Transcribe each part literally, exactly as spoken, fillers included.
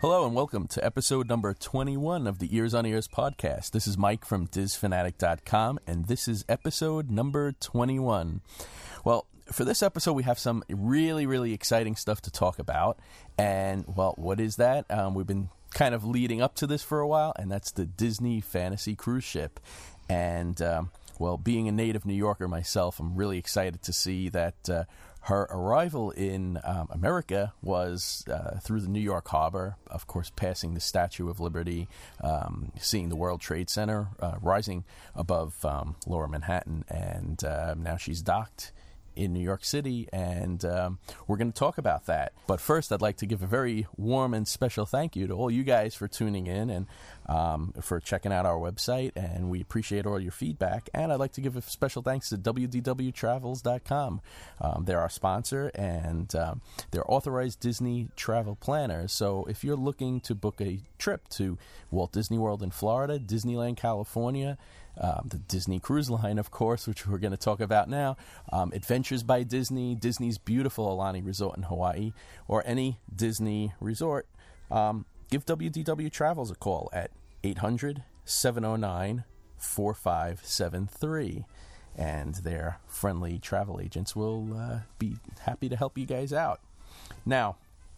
Hello and welcome to episode number twenty-one of the Ears on Ears podcast. This is Mike from Diz Fanatic dot com, and this is episode number twenty-one. Well, for this episode, we have some really, really exciting stuff to talk about. And, well, what is that? Um, we've been kind of leading up to this for a while, and that's the Disney Fantasy Cruise Ship. And, um, well, being a native New Yorker myself, I'm really excited to see that uh, her arrival in um, America was uh, through the New York Harbor, of course, passing the Statue of Liberty, um, seeing the World Trade Center uh, rising above um, Lower Manhattan, and uh, now she's docked in New York City, and um, we're going to talk about that. But first, I'd like to give a very warm and special thank you to all you guys for tuning in and um, for checking out our website, and we appreciate all your feedback. And I'd like to give a special thanks to W D W Travels dot com. Um, they're our sponsor, and um, they're authorized Disney travel planners. So if you're looking to book a trip to Walt Disney World in Florida, Disneyland, California, Um, the Disney Cruise Line, of course, which we're going to talk about now, um, Adventures by Disney, Disney's beautiful Aulani Resort in Hawaii, or any Disney resort, um, give W D W Travels a call at eight hundred, seven oh nine, four five seven three, and their friendly travel agents will uh, be happy to help you guys out. Now,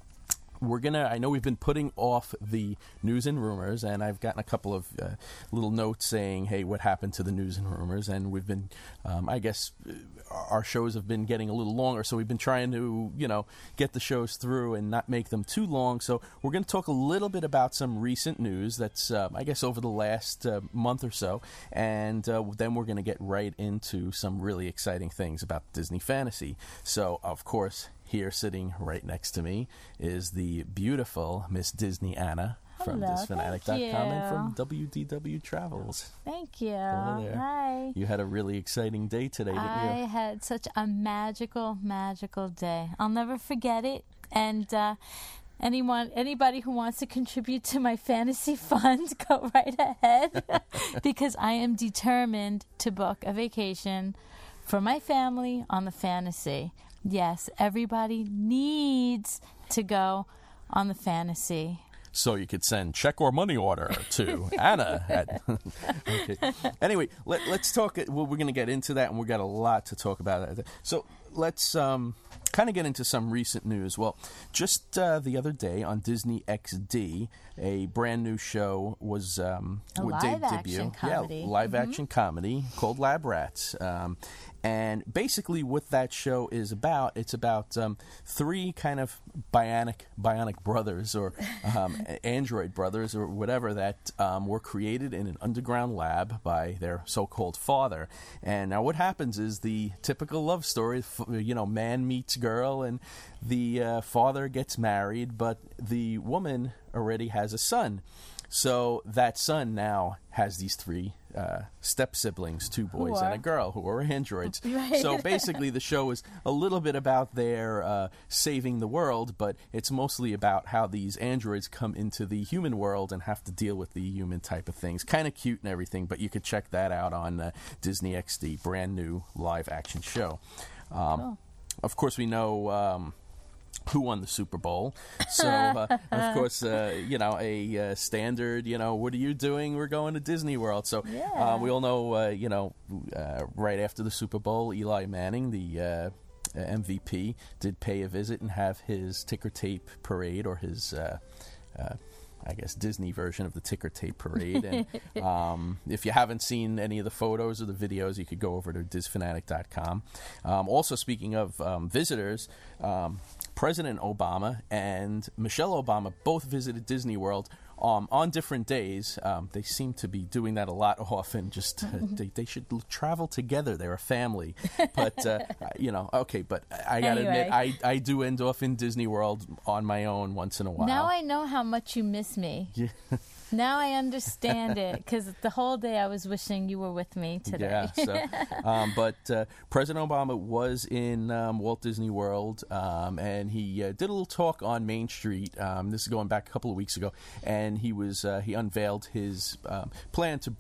We're gonna. I know we've been putting off the news and rumors, and I've gotten a couple of uh, little notes saying, "Hey, what happened to the news and rumors?" And we've been, um, I guess, our shows have been getting a little longer, so we've been trying to, you know, get the shows through and not make them too long. So we're going to talk a little bit about some recent news that's, uh, I guess, over the last uh, month or so, and uh, then we're going to get right into some really exciting things about Disney Fantasy. So, of course, here sitting right next to me is the beautiful Miss Disney Anna from Hello, Diz Fanatic dot com and from W D W Travels. Thank you. Hello there. Hi. You had a really exciting day today, didn't I you? had such a magical, magical day. I'll never forget it. And uh, anyone, anybody who wants to contribute to my fantasy fund, go right ahead, because I am determined to book a vacation for my family on the Fantasy. Yes, everybody needs to go on the Fantasy. So you could send check or money order to Anna. At, okay. Anyway, let, let's talk. Well, we're going to get into that, and we've got a lot to talk about. So let's um, kind of get into some recent news. Well, just uh, the other day on Disney X D, a brand new show was um, a with live Dave action Debut. comedy. Yeah, live Mm-hmm. action comedy called Lab Rats. Um, And basically what that show is about, it's about um, three kind of bionic bionic brothers or um, android brothers or whatever that um, were created in an underground lab by their so-called father. And now what happens is the typical love story, you know, man meets girl and the uh, father gets married, but the woman already has a son. So that son now has these three uh, step-siblings, two boys and a girl, who are androids. Right. So basically the show is a little bit about their uh, saving the world, but it's mostly about how these androids come into the human world and have to deal with the human type of things. Kind of cute and everything, but you could check that out on uh, Disney X D, brand new live-action show. Um, Cool. Of course, we know... Um, who won the Super Bowl. So, uh, of course, uh, you know, a uh, standard, you know, what are you doing? We're going to Disney World. So Yeah. uh, we all know, uh, you know, uh, right after the Super Bowl, Eli Manning, the uh, M V P, did pay a visit and have his ticker tape parade or his... Uh, uh, I guess, Disney version of the ticker tape parade. And um, if you haven't seen any of the photos or the videos, you could go over to Diz Fanatic dot com. Um, also, speaking of um, visitors, um, President Obama and Michelle Obama both visited Disney World um, on different days. Um, they seem to be doing that a lot often. Just uh, they, they should l- travel together. They're a family. But, uh, you know, okay, but I got to Anyway. admit, I, I do end off in Disney World on my own once in a while. Now I know how much you miss me. Yeah. Now I understand it, because the whole day I was wishing you were with me today. Yeah, so, um, but uh, President Obama was in um, Walt Disney World, um, and he uh, did a little talk on Main Street. Um, this is going back a couple of weeks ago, and he was uh, he unveiled his um, plan to bring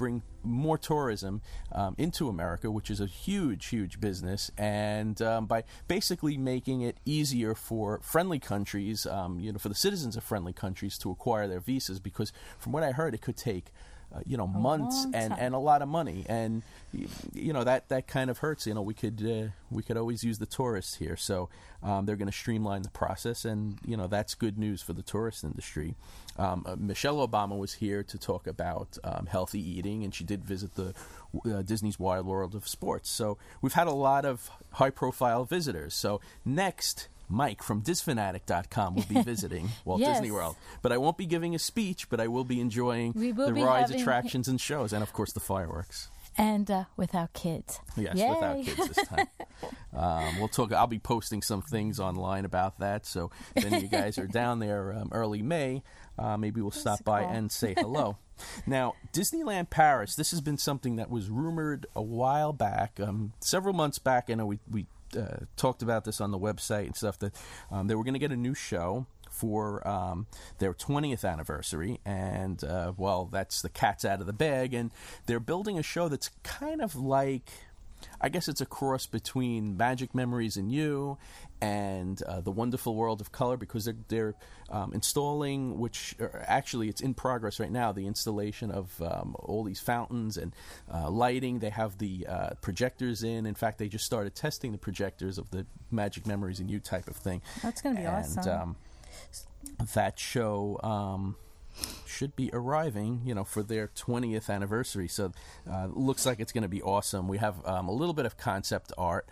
more tourism um, into America, which is a huge, huge business, and um, by basically making it easier for friendly countries, um, you know, for the citizens of friendly countries to acquire their visas, because from what I heard, it could take Uh, you know, A months long and, time. and a lot of money, and y- you know that, that kind of hurts. You know, we could uh, we could always use the tourists here, so um, they're going to streamline the process, and you know that's good news for the tourist industry. Um, uh, Michelle Obama was here to talk about um, healthy eating, and she did visit the uh, Disney's Wild World of Sports. So we've had a lot of high profile visitors. So next, Mike from Diz Fanatic dot com will be visiting Walt Yes. Disney World. But I won't be giving a speech, but I will be enjoying We will the be rides, having- attractions, and shows, and of course the fireworks. And uh, without kids. Yes, Yay. without kids this time. um, we'll talk. I'll be posting some things online about that. So if any of you guys are down there um, early May, uh, maybe we'll stop by cool. and say hello. Now, Disneyland Paris. This has been something that was rumored a while back, um, several months back. I know we we uh, talked about this on the website and stuff, that um, they were going to get a new show for um, their twentieth anniversary, and uh, well, that's the cat's out of the bag, and they're building a show that's kind of like, I guess it's a cross between Magic Memories and You and uh, The Wonderful World of Color, because they're, they're um, installing, which or actually it's in progress right now, the installation of um, all these fountains and uh, lighting. They have the uh, projectors in. In fact, they just started testing the projectors of the Magic Memories and You type of thing. That's going to be and, awesome. Um, that show um, should be arriving, you know, for their twentieth anniversary. So uh, looks like it's going to be awesome. We have um, a little bit of concept art,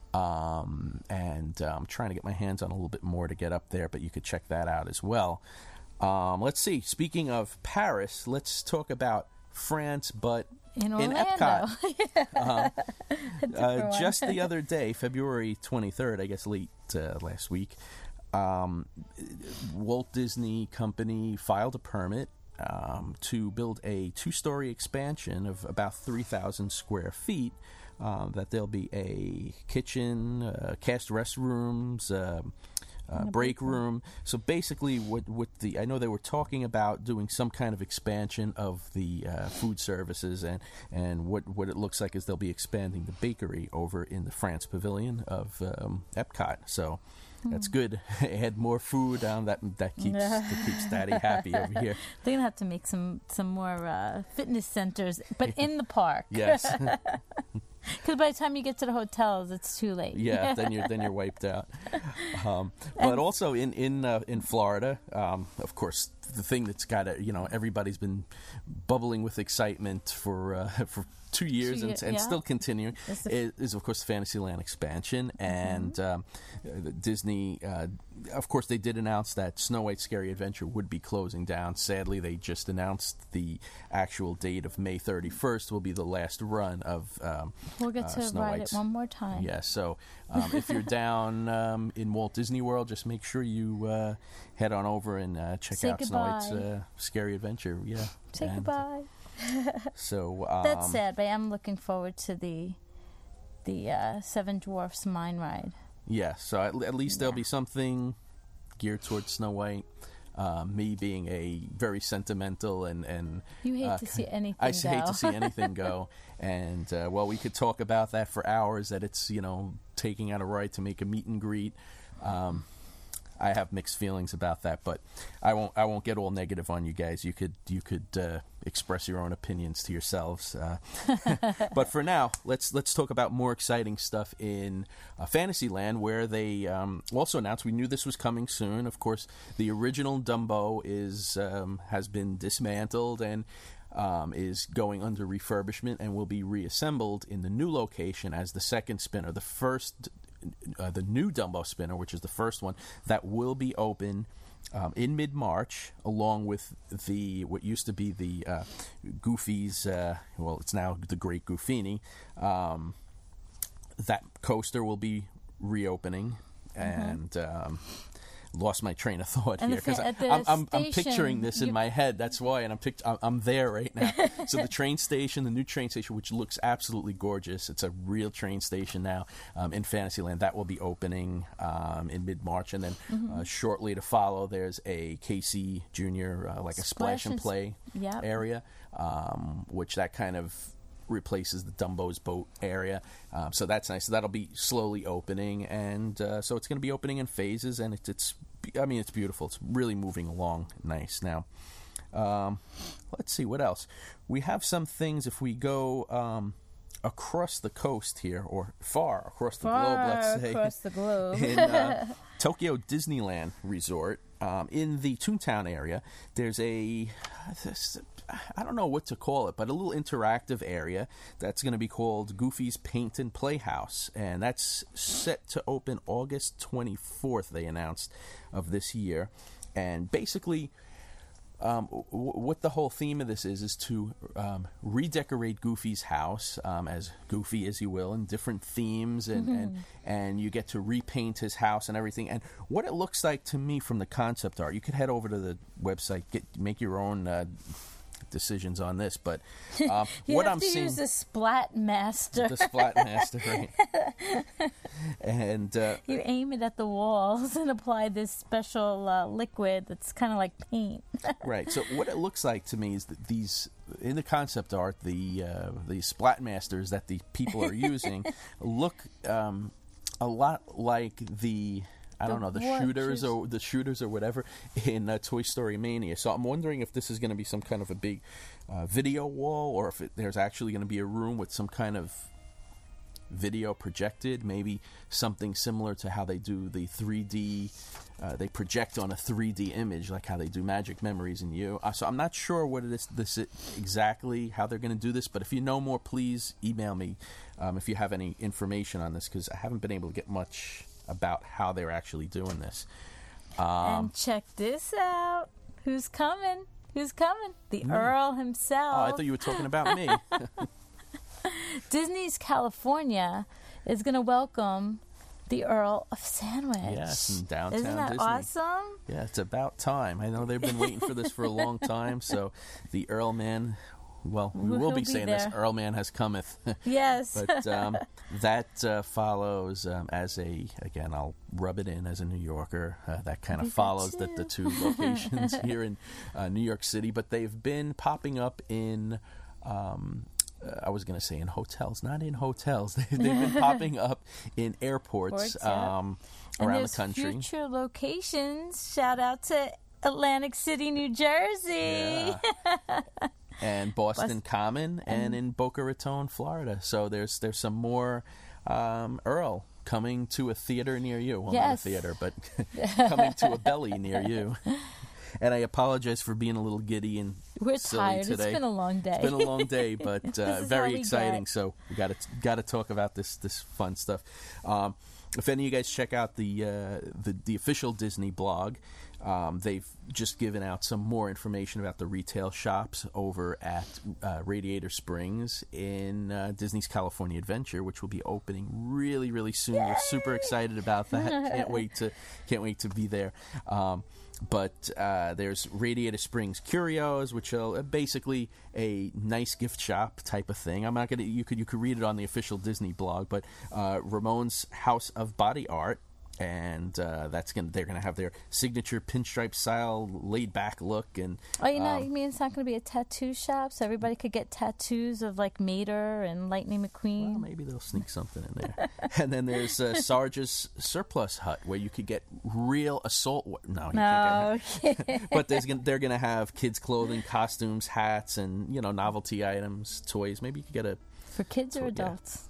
um, and uh, I'm trying to get my hands on a little bit more to get up there, but you could check that out as well. Um, let's see. Speaking of Paris, let's talk about France, but in in Orlando. Epcot. uh, uh, one. just the other day, February twenty-third, I guess late uh, last week, um, Walt Disney Company filed a permit um, to build a two-story expansion of about three thousand square feet. Uh, that there'll be a kitchen, uh, cast restrooms, uh, uh, break room. So basically, what what the I know they were talking about doing some kind of expansion of the uh, food services, and and what what it looks like is they'll be expanding the bakery over in the France Pavilion of um, Epcot. So. That's good. Add more food. Um, that that keeps that keeps Daddy happy over here. They're gonna have to make some some more uh, fitness centers, but in the park. Yes. Because by the time you get to the hotels, it's too late. Yeah. Then you're then you're wiped out. Um, but also in in uh, in Florida, um, of course, the thing that's got to, you know, everybody's been bubbling with excitement for uh, for. Two years Two and, year- and yeah. still continuing It's the- is, is of course Fantasyland expansion, and Mm-hmm. um, uh, Disney. Uh, of course, they did announce that Snow White's Scary Adventure would be closing down. Sadly, they just announced the actual date of May thirty-first will be the last run of. Um, We'll get uh, to Snow ride White's. it one more time. Yeah, so um, if you're down um, in Walt Disney World, just make sure you uh, head on over and uh, check Say out Snow White's goodbye. uh, Scary Adventure. Yeah, Say And goodbye. So um, That's sad, but I am looking forward to the the uh, Seven Dwarfs Mine Ride. Yeah, so at, at least there'll Yeah. be something geared towards Snow White. Uh, me being a very sentimental and and You hate uh, to see anything I go. hate to see anything go, and uh, well, we could talk about that for hours. That it's, you know, taking out a ride to make a meet and greet. Um, I have mixed feelings about that, but I won't. I won't get all negative on you guys. You could you could uh, express your own opinions to yourselves. Uh, but for now, let's let's talk about more exciting stuff in uh, Fantasyland, where they um, also announced. We knew this was coming soon. Of course, the original Dumbo is um, has been dismantled and. Um, is going under refurbishment and will be reassembled in the new location as the second spinner. The first, uh, the new Dumbo spinner, which is the first one, that will be open um, in mid-March, along with the what used to be the uh, Goofy's. Uh, well, it's now the Great Goofini. Um, that coaster will be reopening, and. Um, lost my train of thought And here the because fa- at the I'm, I'm, I'm station, picturing this in you- my head. That's why, and I'm pict- I'm, I'm there right now. So the train station, the new train station, which looks absolutely gorgeous. It's a real train station now um, in Fantasyland. That will be opening um, in mid-March, and then Mm-hmm. uh, shortly to follow, there's a K C Junior uh, like a splash, Splash and and s- play Yep. area, um, which that kind of replaces the Dumbo's boat area. Um, so that's nice. So that'll be slowly opening, and uh, so it's going to be opening in phases, and it's, it's, I mean, it's beautiful. It's really moving along nice. Now, um, let's see, what else? We have some things, if we go um, across the coast here, or far across the Far globe, let's say. across the globe. in uh, Tokyo Disneyland Resort, um, in the Toontown area, there's a, I don't know what to call it, but a little interactive area that's going to be called Goofy's Paint and Playhouse, and that's set to open August twenty-fourth, they announced, of this year. And basically, Um, w- what the whole theme of this is is to um, redecorate Goofy's house, um, as goofy as you will, in different themes, and, Mm-hmm. and and you get to repaint his house and everything. And what it looks like to me from the concept art, you could head over to the website, get make your own uh, decisions on this. But um, You what have I'm to seeing, use the Splat Master. the Splat Master, right? And uh, You aim it at the walls and apply this special uh, liquid that's kind of like paint. right. So what it looks like to me is that these, in the concept art, the uh, the Splat Masters that the people are using look um, a lot like the, I don't The know, the what shooters shoes? or the shooters or whatever in uh, Toy Story Mania. So I'm wondering if this is going to be some kind of a big uh, video wall, or if it, there's actually going to be a room with some kind of video projected, maybe something similar to how they do the three D, uh, they project on a three D image, like how they do Magic Memories in You. Uh, so I'm not sure what it is, this is exactly how they're going to do this, but if you know more, please email me um, if you have any information on this, because I haven't been able to get much about how they're actually doing this. Um, And check this out. Who's coming? Who's coming? The Earl himself. oh, I thought you were talking about me. Disney's California is going to welcome the Earl of Sandwich. Yes, in downtown Isn't that Disney. awesome? Yeah, it's about time. I know they've been waiting for this for a long time. So the Earl Man, well, we will He'll be be saying there. this, Earl Man has cometh. Yes. But um, that uh, follows um, as a, again, I'll rub it in as a New Yorker, uh, that kind of We got follows the, two. the two locations here in uh, New York City. But they've been popping up in... Um, Uh, I was going to say in hotels, not in hotels. They've been popping up in airports Airports, yeah. um, And around there's the country. future locations. Shout out to Atlantic City, New Jersey. Yeah. And Boston Boston- Common, and in Boca Raton, Florida. So there's there's some more um, Earl coming to a theater near you. Well, not a Yes. theater, but coming to a belly near you. And I apologize for being a little giddy and We're silly tired. today. It's been a long day. It's been a long day, but This uh, is very how we exciting. get. So we got to got to talk about this this fun stuff. Um, if any of you guys check out the uh, the, the official Disney blog, um, they've just given out some more information about the retail shops over at uh, Radiator Springs in uh, Disney's California Adventure, which will be opening really really soon. We're super excited about that. Can't wait to can't wait to be there. Um, But uh, there's Radiator Springs Curios, which are basically a nice gift shop type of thing. I'm not gonna. You could you could read it on the official Disney blog, but uh, Ramon's House of Body Art, and uh, that's gonna they're gonna have their signature pinstripe style, laid back look, and Oh, you know, um, you mean it's not going to be a tattoo shop, so everybody could get tattoos of like Mater and Lightning McQueen. well, maybe they'll sneak something in there. And then there's uh, Sarge's Surplus Hut, where you could get real assault. wa- No, you can't get No, but there's gonna, they're going to have kids' clothing, costumes, hats, and you know novelty items, toys. Maybe you could get a. for kids or So, yeah. adults.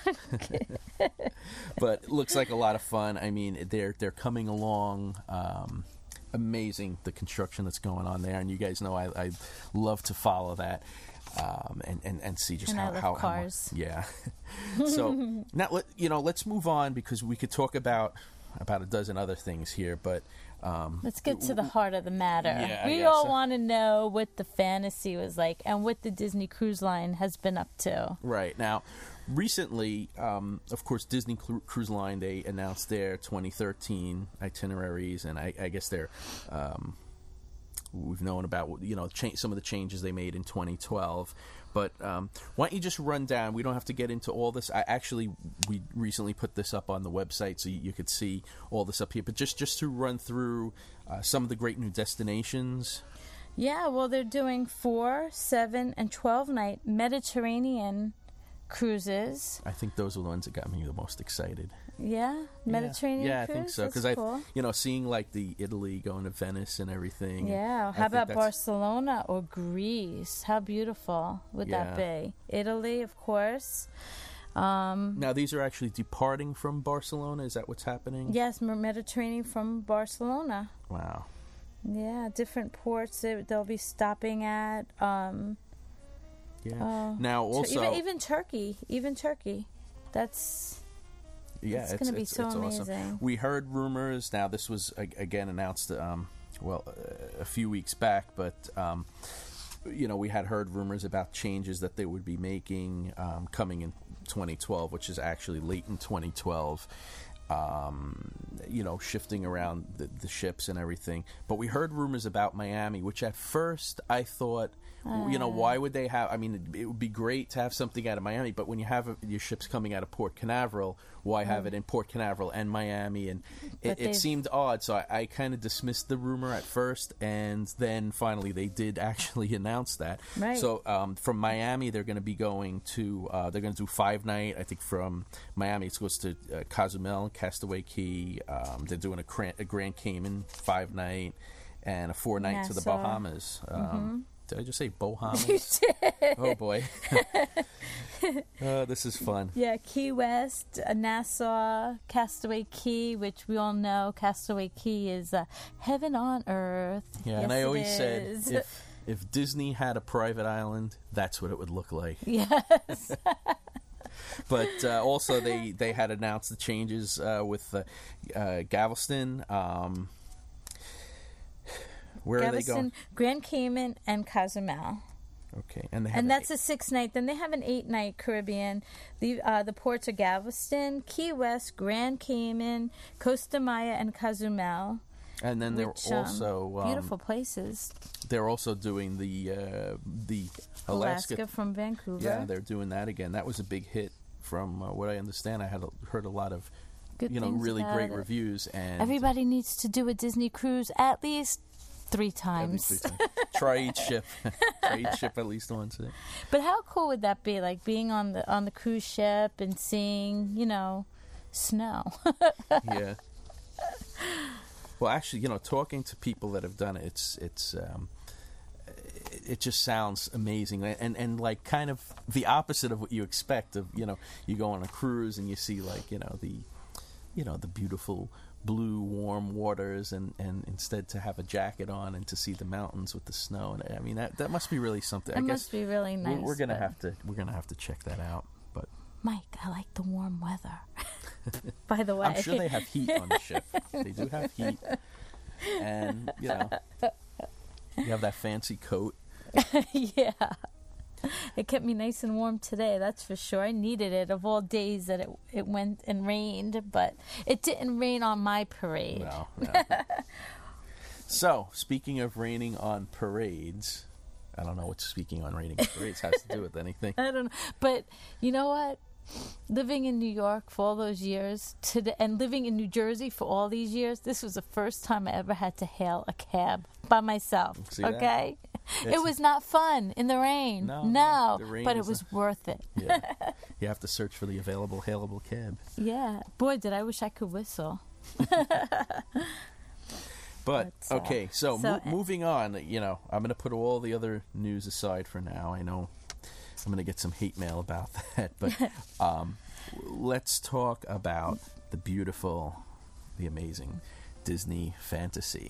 But it looks like a lot of fun. I mean, they're they're coming along. Um, amazing the construction that's going on there, and you guys know I, I love to follow that. Um, and, and, and see just And I how, love how, how cars. mu- yeah. So now let you know let's move on, because we could talk about about a dozen other things here, but Um, Let's get to the heart of the matter. Yeah, I we guess all so. want to know what the fantasy was like and what the Disney Cruise Line has been up to. Right. Now, recently, um, of course, Disney Cru- Cruise Line, they announced their twenty thirteen itineraries, and I, I guess they're... Um, we've known about, you know, cha- some of the changes they made in twenty twelve. But um, why don't you just run down? We don't have to get into all this. I actually, we recently put this up on the website so you, you could see all this up here. But just, just to run through uh, some of the great new destinations. Yeah, well, they're doing four, seven, and twelve night Mediterranean cruises. I think those are the ones that got me the most excited. Yeah, Mediterranean yeah, cruise. I think so. That's Because I, cool. you know, seeing like the Italy going to Venice and everything. Yeah, I how think about that's- Barcelona or Greece? How beautiful would that Yeah. be? Italy, of course. Um, Now these are actually departing from Barcelona. Is that what's happening? yes, Mer- Mediterranean from Barcelona. Wow. Yeah, different ports that they'll be stopping at. Um, Yeah. uh, now Tur- also, even, even Turkey, even Turkey. That's yeah, it's it's, gonna be it's- so it's awesome. amazing. We heard rumors. Now this was a- again announced, um, well, uh, a few weeks back, but um, you know, we had heard rumors about changes that they would be making um, coming in twenty twelve, which is actually late in twenty twelve. Um, you know, shifting around the, the ships and everything. But we heard rumors about Miami, which at first I thought, you know, why would they have? I mean, it, it would be great to have something out of Miami, but when you have uh your ships coming out of Port Canaveral, why have it in Port Canaveral and Miami? And it, But it they've- seemed odd, so I, I kind of dismissed the rumor at first, and then finally they did actually announce that. Right. So um, from Miami, they're going to be going to, uh, they're going to do five night. I think from Miami, it goes to uh, Cozumel, Castaway Key. Um, they're doing a, Cran- a Grand Cayman five night and a four night to the Nassau. Bahamas. Um, Did I just say Bahamas? You did. Oh boy. uh, this is fun. Yeah, Key West, uh, Nassau, Castaway Key, which we all know Castaway Key is uh, heaven on earth. Yeah, Yes, and I it always said is. if if Disney had a private island, that's what it would look like. Yes. But uh, also, they, they had announced the changes uh, with uh, uh, Galveston. Um, where are they Galveston, going? Grand Cayman, and Cozumel. Okay, and they have And an that's a six night. Then they have an eight night Caribbean. The uh, the ports are Galveston, Key West, Grand Cayman, Costa Maya, and Cozumel. and then they're which, um, also um, beautiful places. They're also doing the uh, the Alaska. Alaska from Vancouver. Yeah, they're doing that again. That was a big hit. From uh, what I understand, I had a, heard a lot of Good you know things really about great it. reviews. And Everybody needs to do a Disney cruise at least three every times. three times. Try each ship. Try each ship at least once. eh? But how cool would that be? Like being on the on the cruise ship and seeing, you know, snow. Yeah. Well, actually, you know, talking to people that have done it, it's it's um, it, it just sounds amazing, and and like kind of the opposite of what you expect. Of you know, you go on a cruise and you see like you know the, you know the beautiful blue warm waters, and, and instead to have a jacket on and to see the mountains with the snow, and I mean that that must be really something. That I must guess be really nice. we're, we're gonna but- have to we're gonna have to check that out, but. Mike, I like the warm weather. By the way, I'm sure they have heat on the ship. They do have heat. And, you know, you have that fancy coat. yeah. It kept me nice and warm today, that's for sure. I needed it of all days that it it went and rained, but it didn't rain on my parade. No, no. So, speaking of raining on parades, I don't know what speaking on raining on parades has to do with anything. I don't know. But you know what? Living in New York for all those years, to the, and living in New Jersey for all these years, this was the first time I ever had to hail a cab by myself. See that? Okay? It's- It was not fun in the rain. No, No, the rain but it is was a- worth it. Yeah. You have to search for the available hailable cab. Yeah. Boy, did I wish I could whistle. But, But, uh, okay, so, so, mo- moving on, you know, I'm going to put all the other news aside for now. I know I'm going to get some hate mail about that, but um, let's talk about the beautiful, the amazing Disney fantasy.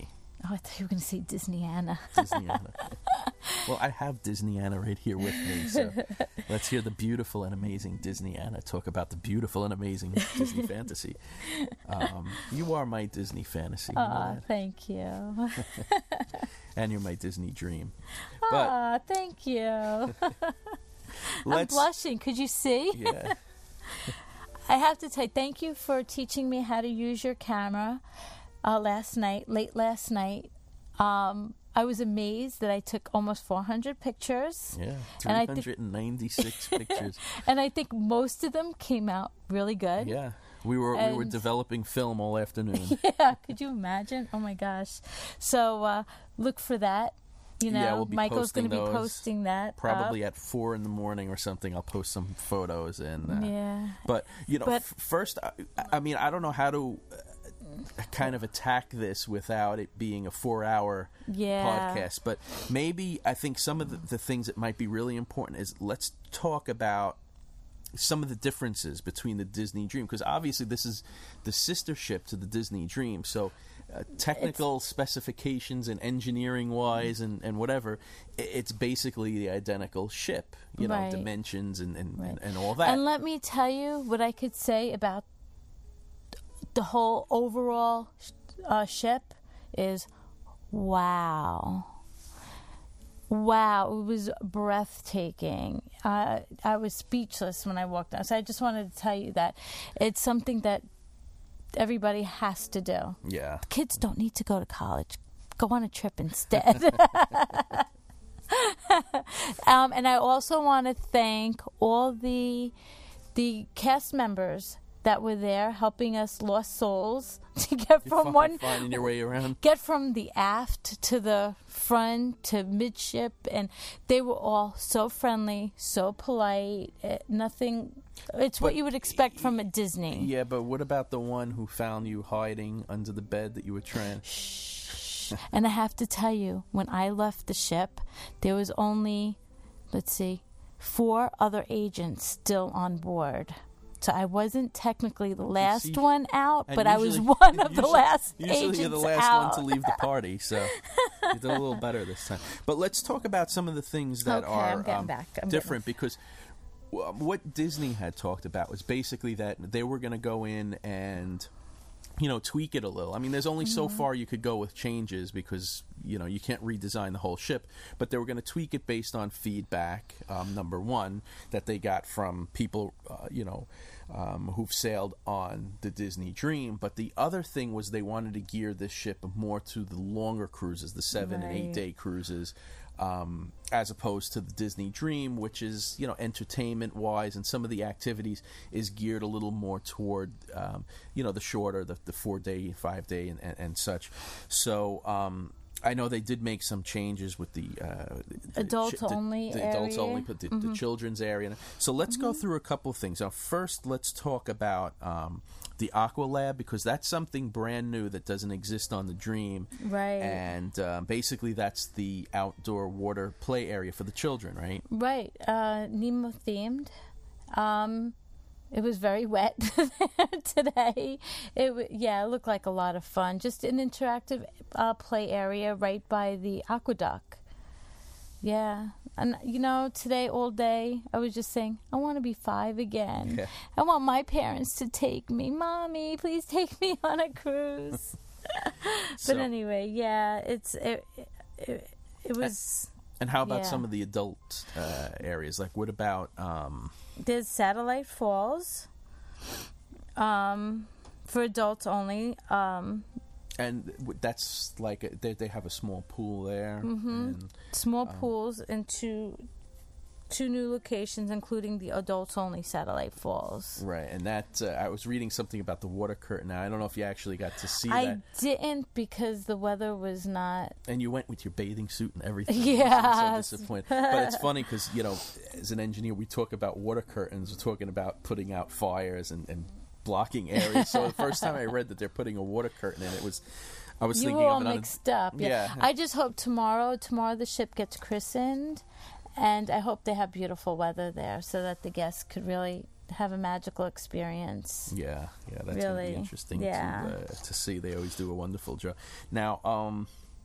Oh, I thought you were going to say Disney Anna. Disney Anna. Well, I have Disney Anna right here with me, so let's hear the beautiful and amazing Disney Anna talk about the beautiful and amazing Disney fantasy. Um, you are my Disney fantasy. You know Aw, that? thank you. And you're my Disney dream. Aw, thank you. I'm Let's, blushing. Could you see? yeah. I have to tell you, thank you for teaching me how to use your camera uh, last night, late last night. Um, I was amazed that I took almost four hundred pictures. Yeah, And I three hundred ninety-six pictures. And I think most of them came out really good. Yeah, we were we were And- developing film all afternoon. Yeah, could you imagine? Oh my gosh. So uh, look for that. You know, Yeah, we'll be Michael's going to be posting those posting that. Probably up. at four in the morning or something. I'll post some photos and. Uh, Yeah. But you know, But- f- first, I, I mean, I don't know how to uh, kind of attack this without it being a four-hour Yeah. podcast. But maybe I think some of the, the things that might be really important is let's talk about some of the differences between the Disney Dream, because obviously this is the sister ship to the Disney Dream. So uh, technical specifications and engineering wise and, and whatever, i- it's basically the identical ship, you know, Right. dimensions and, and, Right. and, and all that. And let me tell you what I could say about the whole overall uh, ship is wow. Wow, it was breathtaking. Uh, I was speechless when I walked out. So I just wanted to tell you that it's something that everybody has to do. yeah. Kids don't need to go to college. Go on a trip instead. um, and I also want to thank all the the cast members that were there helping us lost souls to get from Fi- one finding your way around. get from the aft to the front to midship, and they were all so friendly, so polite. eh, Nothing. It's what But you would expect from a Disney. Yeah, but what about the one who found you hiding under the bed that you were trying? And I have to tell you, when I left the ship, there was only, let's see, four other agents still on board. So I wasn't technically the last see, one out, and but I was usually- one of the usually- last Usually agents you're the last out. one to leave the party, so you did a little better this time. But let's talk about some of the things that Okay, are I'm getting um, back. I'm different because well, what Disney had talked about was basically that they were going to go in and you know, tweak it a little. I mean, there's only so far you could go with changes because, you know, you can't redesign the whole ship. But they were going to tweak it based on feedback, um, number one, that they got from people, uh, you know, um, who've sailed on the Disney Dream. But the other thing was they wanted to gear this ship more to the longer cruises, the seven and eight Right. day cruises. Um, as opposed to the Disney Dream, which is, you know, entertainment-wise, and some of the activities is geared a little more toward, um, you know, the shorter, the, the four-day, five-day, and, and, and such. So um, I know they did make some changes with the, uh, the Adults the- only the, adults area. only, but the, Mm-hmm. the children's area. So let's go through a couple of things. Now, first, let's talk about um, the Aqua Lab, because that's something brand new that doesn't exist on the Dream. Right. And um, basically, that's the outdoor water play area for the children, right? Right. Uh, Nemo themed. Um, it was very wet today. It w- yeah, it looked like a lot of fun. Just an interactive uh, play area right by the aqueduct. Yeah. And, you know, today all day, I was just saying, I want to be five again. Yeah. I want my parents to take me. Mommy, please take me on a cruise. But So- anyway, yeah, it's it, it, it was... And how about Yeah. some of the adult uh, areas? Like, what about... Um, There's Satellite Falls, um, for adults only. Um, and w- that's like... A, they, they have a small pool there. Mm-hmm. And, small pools and two, two new locations, including the adults only Satellite Falls. right, and that... Uh, I was reading something about the water curtain. Now, I don't know if you actually got to see I that. didn't because the weather was not. And you went with your bathing suit and everything. Yes. I'm so disappointed. But it's funny because, you know, as an engineer, we talk about water curtains. We're talking about putting out fires and, and blocking areas. So the first time I read that they're putting a water curtain in, it was... I was You thinking were all of it on mixed up. Yeah. Yeah. I just hope tomorrow, tomorrow the ship gets christened, and I hope they have beautiful weather there so that the guests could really have a magical experience. a... Yeah, yeah, that's going to Really? be interesting Yeah. to, uh, to see. They always do a wonderful job. Now, um...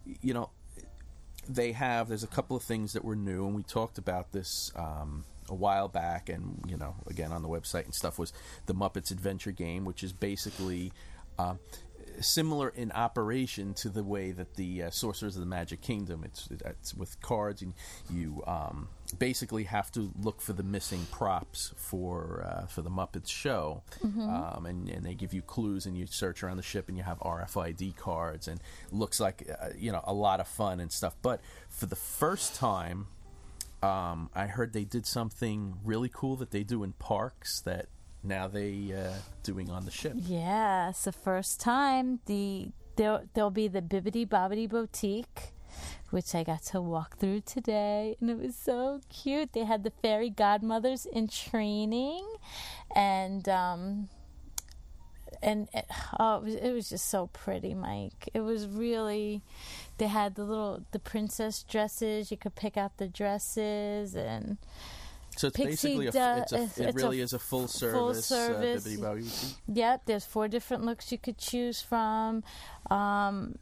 you know, they have, there's a couple of things that were new, and we talked about this um, a while back, and, you know, again on the website and stuff, was the Muppets Adventure Game, which is basically uh, similar in operation to the way that the uh, Sorcerers of the Magic Kingdom. It's, it's with cards, and you um, basically have to look for the missing props for uh, for the Muppets show, mm-hmm. um, and, and they give you clues, and you search around the ship, and you have R F I D cards, and it looks like uh, you know, a lot of fun and stuff. But for the first time, um, I heard they did something really cool that they do in parks that now they uh, doing on the ship. Yeah, it's the first time. The there there'll be the Bibbidi Bobbidi Boutique, which I got to walk through today, and it was so cute. They had the fairy godmothers in training, and um, and it, oh, it was, it was just so pretty, Mike. It was really. They had the little the princess dresses. You could pick out the dresses and. So it's Pixie basically, a, da- it's a, it's, it it's really a is a full service. Full service. Uh, Bibbidi Bobbidi Boutique. Yep, there's four different looks you could choose from. Um,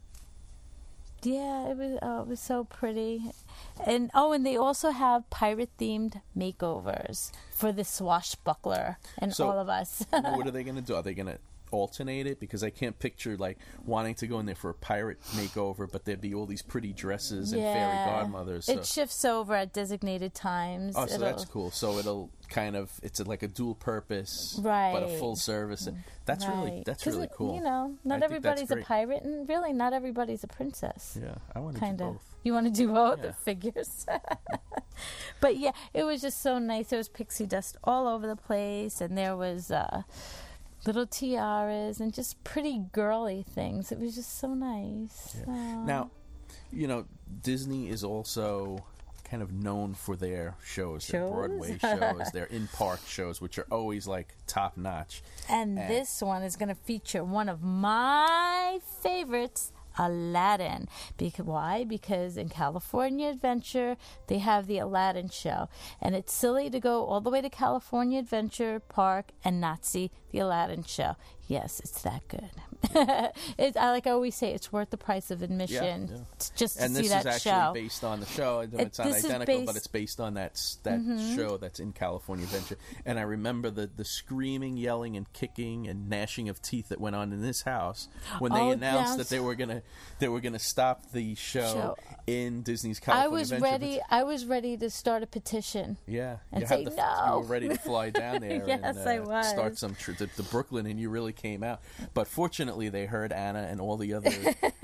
yeah, it was oh, it was so pretty, and oh, and they also have pirate themed makeovers for the swashbuckler and So, all of us. What are they going to do? Are they going to alternate it? Because I can't picture like wanting to go in there for a pirate makeover, but there'd be all these pretty dresses and Yeah. fairy godmothers. So. It shifts over at designated times. Oh, so It'll- that's cool. So it'll kind of, it's a, like a dual purpose, Right. but a full service. And that's really Right. that's 'Cause really it- cool. You know, I not think that's everybody's a great. pirate, and really not everybody's a princess. Yeah, I want to Kind do of. both. You want to do both Yeah. the figures, but yeah, it was just so nice. There was pixie dust all over the place, and there was uh, little tiaras and just pretty girly things. It was just so nice. Yeah. Aw. Now, you know, Disney is also kind of known for their shows, their Shows? Broadway shows, their in-park shows, which are always like top notch. and, and- this one is going to feature one of my favorites. Aladdin. Because why? Because in California Adventure they have the Aladdin show, and it's silly to go all the way to California Adventure Park and not see the Aladdin show. Yes, it's that good. It's, I like I always say, it's worth the price of admission Yeah, yeah. t- just to And see this that is actually show. based on the show. I know It- it's not this is identical, based- but it's based on that s- that Mm-hmm. show that's in California Adventure. And I remember the, the screaming, yelling, and kicking and gnashing of teeth that went on in this house when they Oh, announced yes. that they were gonna they were gonna stop the show, Show. in Disney's I California was Adventure. ready. I was ready to start a petition. Yeah, and you say had the, no. You were ready to fly down there Yes, and uh, I was. start some trip to, to Brooklyn, and you really came out. But fortunately, they heard Anna and all the other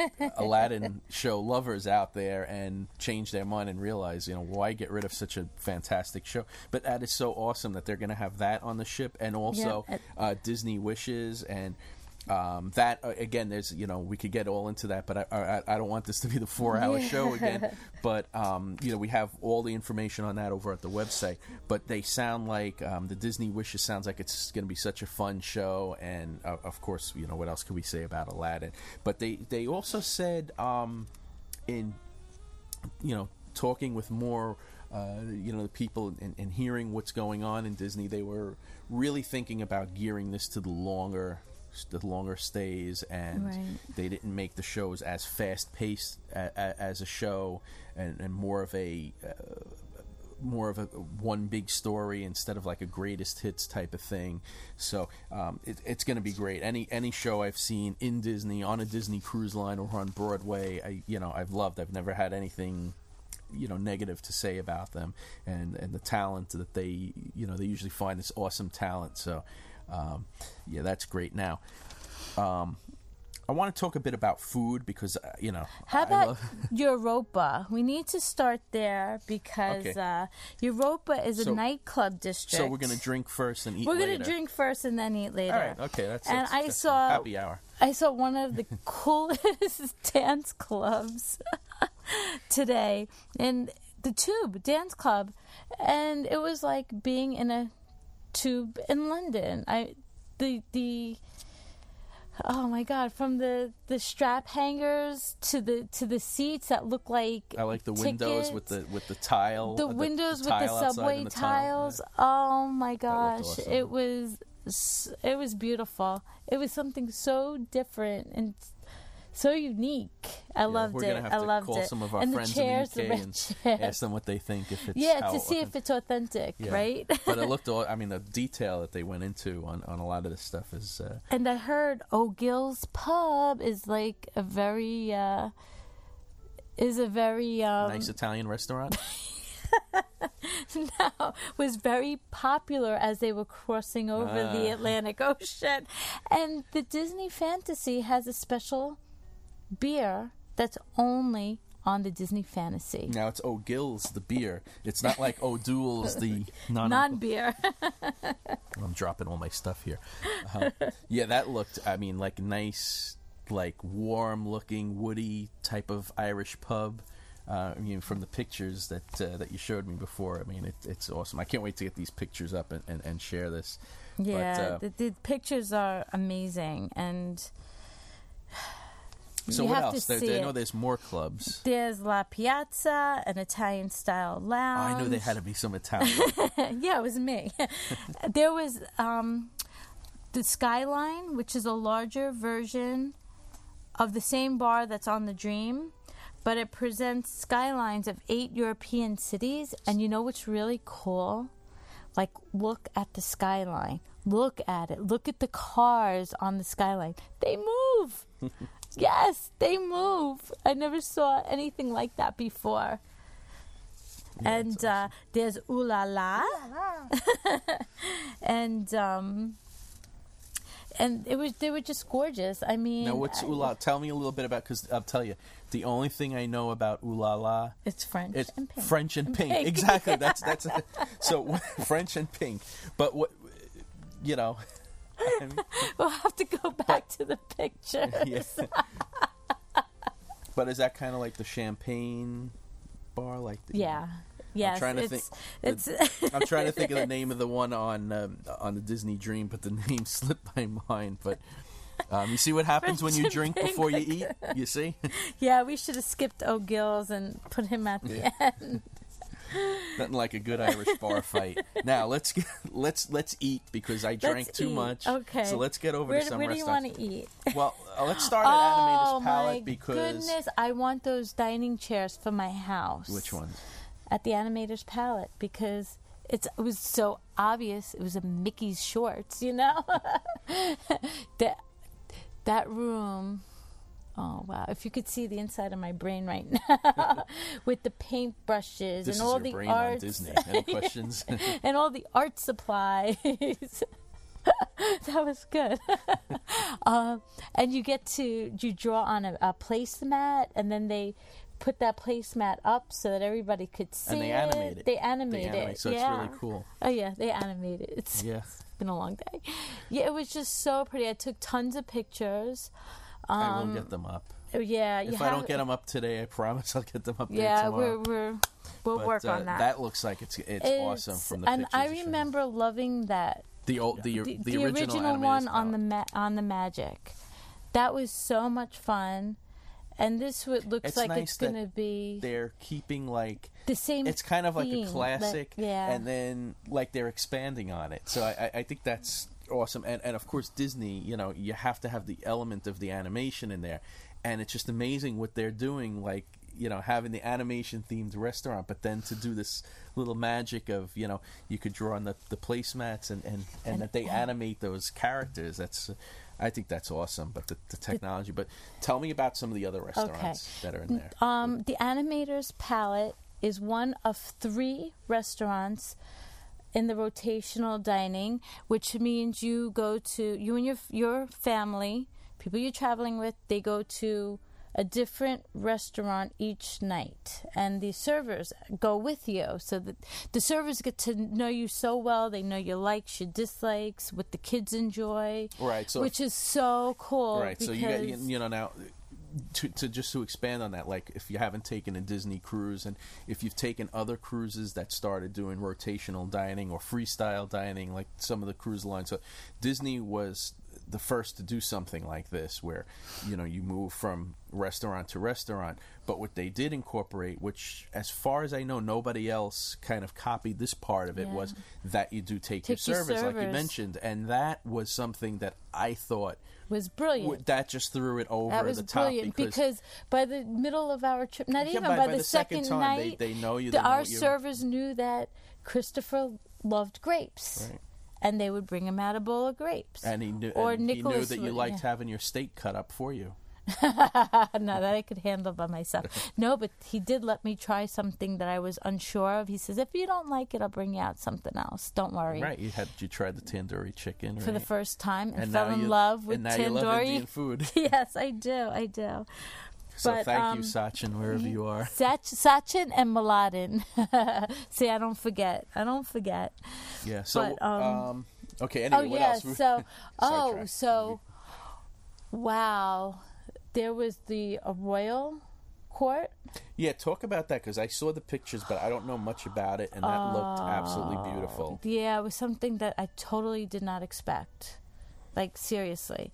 Aladdin show lovers out there and changed their mind and realized, you know, why get rid of such a fantastic show? But that is so awesome that they're going to have that on the ship, and also Yeah. uh, Disney Wishes and. Um, that uh, again, there's you know we could get all into that, but I I, I don't want this to be the four-hour Yeah. show again. But um, you know we have all the information on that over at the website. But they sound like um, the Disney Wishes sounds like it's going to be such a fun show, and uh, of course you know what else could we say about Aladdin? But they they also said um, in you know talking with more. Uh, you know, the people and, and hearing what's going on in Disney, they were really thinking about gearing this to the longer, the longer stays, and Right. they didn't make the shows as fast paced a, a, as a show, and, and more of a uh, more of a one big story instead of like a greatest hits type of thing. So um, it, it's going to be great. Any any show I've seen in Disney on a Disney Cruise Line or on Broadway, I you know I've loved. I've never had anything. You know, negative to say about them, and and the talent that they, you know, they usually find this awesome talent. So, um, yeah, that's great. Now, um, I want to talk a bit about food because uh, you know. How I about love- Europa? We need to start there because Okay. uh, Europa is a So- nightclub district. so we're gonna drink first and eat. We're later. gonna drink first and then eat later. All right. Okay. That's. And that's, I that's saw- happy hour. I saw one of the coolest dance clubs today in the Tube Dance Club, and it was like being in a tube in London. I the the oh my god, from the the strap hangers to the to the seats that look like I like the windows tickets. with the with the tile. the uh, windows with tile the outside subway and the tile. tiles. Oh my looked gosh, awesome. it was s- it was beautiful. It was something so different and so unique. I Yeah, loved we're it. gonna have I to loved call it. some of our and friends the chairs, in the U K the red and chairs. ask them what they think. If it's yeah, how to see if it's authentic, yeah. right? But it looked all. I mean, the detail that they went into on, on a lot of this stuff is. Uh, And I heard O'Gill's Pub is like a very uh, is a very um, nice Italian restaurant. no, was very popular as they were crossing over Ah. the Atlantic Ocean. And the Disney Fantasy has a special beer that's only on the Disney Fantasy. Now it's O'Gill's, the beer. It's not like O'Doul's, the non. Non-beer. I'm dropping all my stuff here. Um, yeah, that looked. I mean, like nice, like warm-looking, woody type of Irish pub. Uh, I mean, from the pictures that uh, that you showed me before, I mean, it, it's awesome. I can't wait to get these pictures up and, and, and share this. Yeah, But, uh, the, the pictures are amazing, and so you what have else? to There, see there- I it. know there's more clubs. There's La Piazza, an Italian-style Oh, lounge. I knew there had to be some Italian. Yeah, it was me. There was um, the Skyline, which is a larger version of the same bar that's on the Dream, but it presents skylines of eight European cities. And you know what's really cool? Like, look at the skyline. Look at it. Look at the cars on the skyline. They move. Yes, they move. I never saw anything like that before. Yeah, and that's uh, there's Ooh La La. and um, and it was they were just gorgeous. I mean, Now, what's I- Ooh La? Tell me a little bit about, because I'll tell you, the only thing I know about Ooh La La, It's French it's and pink. French and, And pink. pink. Exactly. That's that's so French and pink. But what, you know, I mean, We'll have to go back to the pictures. yeah. But is that kind of like the champagne bar? Like the, Yeah. Yes, trying to it's, think- it's I'm trying to think of the name of the one on um, on the Disney Dream, but the name slipped my mind. But um, you see what happens when you French drink and pink. before you eat. You see, yeah, we should have skipped O'Gill's and put him at the Yeah. end. nothing like a good Irish bar fight. Now let's get, let's let's eat because I drank Let's too eat. much. Okay. So let's get over Where, to some where do you restaurants. want to eat? Well, uh, let's start at Oh Animator's my Palette because goodness! I want those dining chairs for my house. which ones? At the Animator's Palette, because it's it was so obvious. It was a Mickey's shorts, you know. that that room. Oh wow! If you could see the inside of my brain right now, with the paint brushes This and is all your the brain arts, on Disney. Any questions? and all the art supplies. That was good. um, and you get to you draw on a, a placemat, and then they put that placemat up so that everybody could see And they it. animate it. They animate They it. animate, so yeah. it's really cool. Oh yeah, they animate it. It's, Yeah. it's been a long day. Yeah, it was just so pretty. I took tons of pictures. Um, I will get them up. Yeah, you If have, I don't get them up today, I promise I'll get them up there yeah, tomorrow. we're we're we'll But, work uh, on that. That looks like it's it's, awesome from the and pictures. I you showed me. remember loving that the old the the, the, the original, original one Animator's on the Palette. ma- on the Magic. That was so much fun, and this would, looks It's like nice it's that going to be They're keeping like the same. it's kind of like theme, a but- classic, yeah. and then like they're expanding on it. So I, I, I think that's awesome. And and of course Disney, you know, you have to have the element of the animation in there, and it's just amazing what they're doing. Like, you know, having the animation themed restaurant, but then to do this little magic of, you know, you could draw on the, the placemats and, and, and, And- that they animate those characters. That's, uh, I think that's awesome. But the, the technology. But tell me about some of the other restaurants that are in there. Um, the Animator's Palette is one of three restaurants in the rotational dining, which means you go to you and your your family, people you're traveling with, they go to a different restaurant each night, and the servers go with you, so that the servers get to know you so well. They know your likes, your dislikes, what the kids enjoy, Right. So which is so cool. right. So you because- got, you know, now to, to just to expand on that, like if you haven't taken a Disney cruise, and if you've taken other cruises that started doing rotational dining or freestyle dining, like some of the cruise lines, so Disney was the first to do something like this, where you know you move from restaurant to restaurant. But what they did incorporate, which as far as I know, nobody else kind of copied this part of it, Yeah. was that you do take, Take your your servers, like you servers. mentioned, and that was something that I thought was brilliant. w- that just threw it over That was the top brilliant because, by the middle of our trip, not Yeah, even by- by, by the, the second second, time, they- night, they know you, the- they know our what you- servers knew that Christopher loved grapes, Right. and they would bring him out a bowl of grapes. and he knew, or and he knew Nicholas that you would- liked yeah. having your steak cut up for you. No, that I could handle by myself. No, but he did let me try something that I was unsure of. He says, if you don't like it, I'll bring you out something else. Don't worry. Right? You had you tried the tandoori chicken right? For the first time and, and fell now in you, love with and now you love tandoori. Indian food. Yes, I do. I do. So But, thank um, you, Sachin, wherever you are. Sach- Sachin and Mladen. See, I don't forget. I don't forget. Yeah. So, but, um, um, okay. Anyway, Oh what yeah, else? so oh Sidetracked. so wow, there was the uh, royal court. Yeah, talk about that because I saw the pictures, but I don't know much about it, and that looked absolutely beautiful. Yeah, it was something that I totally did not expect. Like seriously,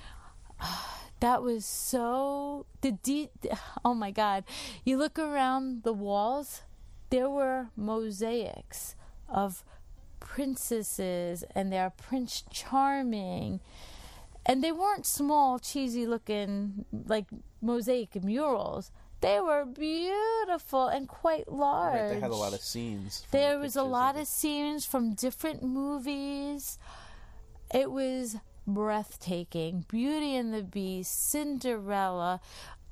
that was so the de- oh my God, you look around the walls, there were mosaics of princesses and their Prince Charming. And they weren't small, cheesy looking, like mosaic murals. They were beautiful and quite large. Right, they had a lot of scenes. from There the was a pictures lot it. of scenes from different movies. It was breathtaking. Beauty and the Beast, Cinderella,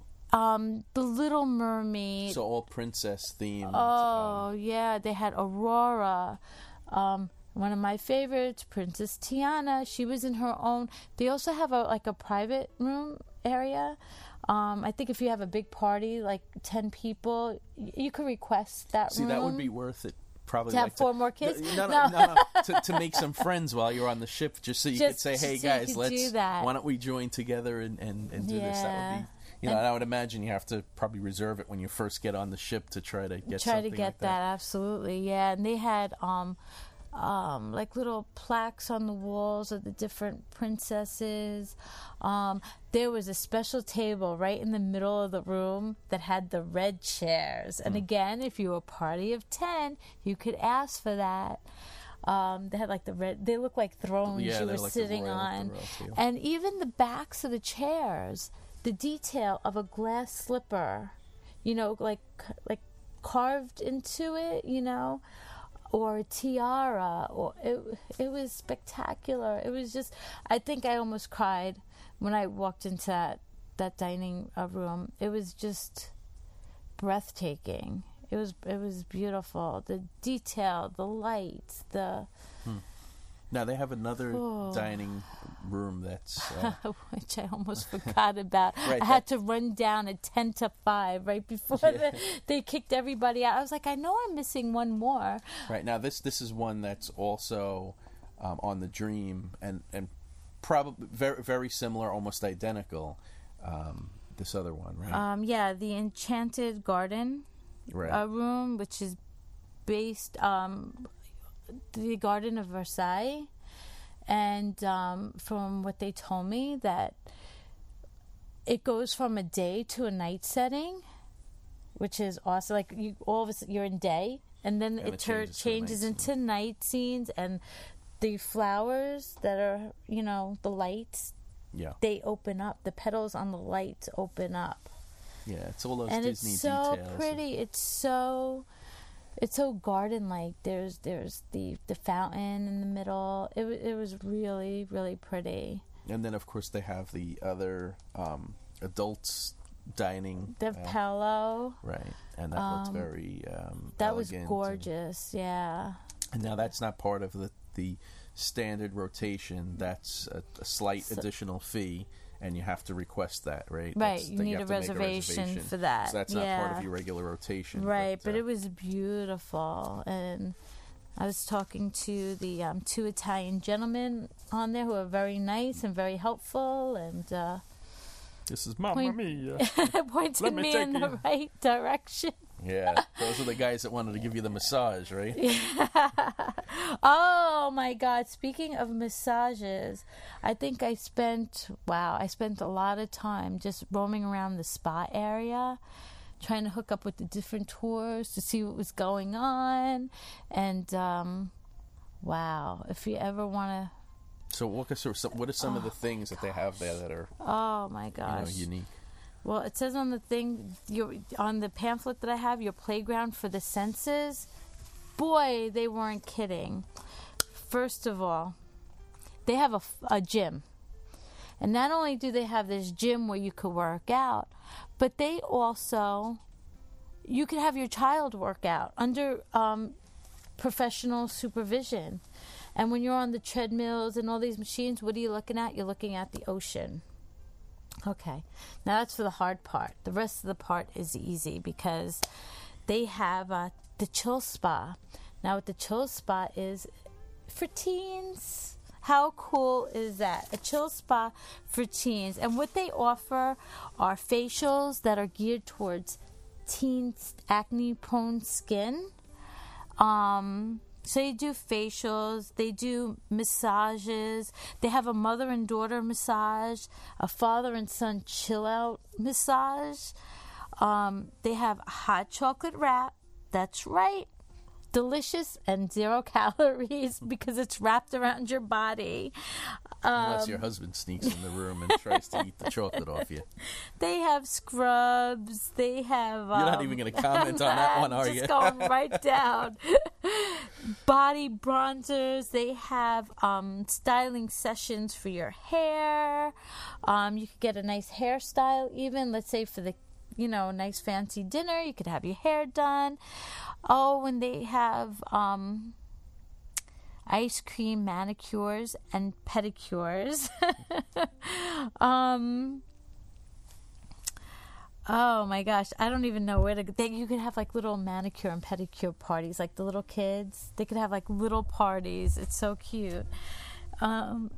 um, The Little Mermaid. So all princess themed. Oh, um, yeah. They had Aurora. Um, one of my favorites, Princess Tiana. She was in her own. They also have a like a private room area. Um, I think if you have a big party, like ten people, y- you could request that See, room. that would be worth it. Probably To have like four more kids? No, no, No. no, no, to, to make some friends while you're on the ship, just so you Just- could say, just "Hey so you guys, could let's do that. why don't we join together and, and, and do this?" That would Yeah. be, you know, and I would imagine you have to probably reserve it when you first get on the ship to try to get Try to something get like that. Absolutely, yeah. And they had um, um, like little plaques on the walls of the different princesses. Um, there was a special table right in the middle of the room that had the red chairs. And Mm. again, if you were a party of ten, you could ask for that. Um, they had like the red. They look like thrones Yeah, you they're were like the sitting royal- the on, royal table. and even the backs of the chairs. The detail of a glass slipper, you know, like like carved into it, you know, or a tiara, or it it was spectacular. It was just, I think I almost cried when I walked into that that dining uh, room. It was just breathtaking. It was it was beautiful. The detail, the lights, the Now they have another Oh. dining room that's uh, which I almost forgot about. Right, I had that- to run down at ten to five right before Yeah. the, they kicked everybody out. I was like, I know I'm missing one more. right now. This this is one that's also um, on the Dream and and probably very very similar, almost identical. Um, this other one, right? Um, yeah, the Enchanted Garden right. uh, room, which is based um, the Garden of Versailles, and um, from what they told me, that it goes from a day to a night setting, which is awesome. Like you, all of a sudden, you're in day, and then And it, it tur- changes changes, to a night into night scenes, and the flowers that are, you know, the lights, yeah, they open up. The petals on the lights open up. yeah. It's all those And Disney it's so details. pretty. It's so, it's so garden-like. There's there's the, the fountain in the middle. It wa- it was really really pretty. And then of course they have the other um, adults dining. The uh, pillow, right, and that looked um, very. Um, that was elegant and- gorgeous. Yeah. And now that's not part of the the standard rotation. That's a, a slight So- additional fee, and you have to request that, right? Right, That's- you that need a have to make reservation for that, So that's not part yeah. of your regular rotation, Right, but uh, it was beautiful, and I was talking to the um, two Italian gentlemen on there who are very nice and very helpful, and uh, This is Mamma Point- Mia. pointed Let me me take in the you. right direction. Yeah, those are the guys that wanted to give you the massage, right? Oh my God! Speaking of massages, I think I spent wow, I spent a lot of time just roaming around the spa area, trying to hook up with the different tours to see what was going on, and um, wow, if you ever want So walk us through. Some, what are some of the things that they have there that are to, oh my you gosh, know, unique? Well, it says on the thing, your on the pamphlet that I have, your playground for the senses. Boy, they weren't kidding. First of all, they have a, a gym. And not only do they have this gym where you could work out, but they also, you could have your child work out under um, professional supervision. And when you're on the treadmills and all these machines, what are you looking at? You're looking at the ocean. Okay, now that's for the hard part. The rest of the part is easy because they have uh, the chill spa. Now, what the chill spa is for teens. How cool is that? A chill spa for teens. And what they offer are facials that are geared towards teens' acne-prone skin. Um... So they do facials, they do massages, they have a mother and daughter massage, a father and son chill out massage. Um, they have a hot chocolate wrap, that's right, delicious and zero calories because it's wrapped around your body. Unless Um, your husband sneaks in the room and tries to eat the chocolate off you. They have scrubs, they have... You're not um, even going to comment on that one, are just you? going right down. Body bronzers. They have um, styling sessions for your hair. Um, you could get a nice hairstyle even. Let's say for the, you know, nice fancy dinner, you could have your hair done. Oh, and they have um, ice cream manicures and pedicures. um... Oh my gosh, I don't even know where to go. They, you could have like little manicure and pedicure parties, like the little kids. They could have like little parties. It's so cute. Um,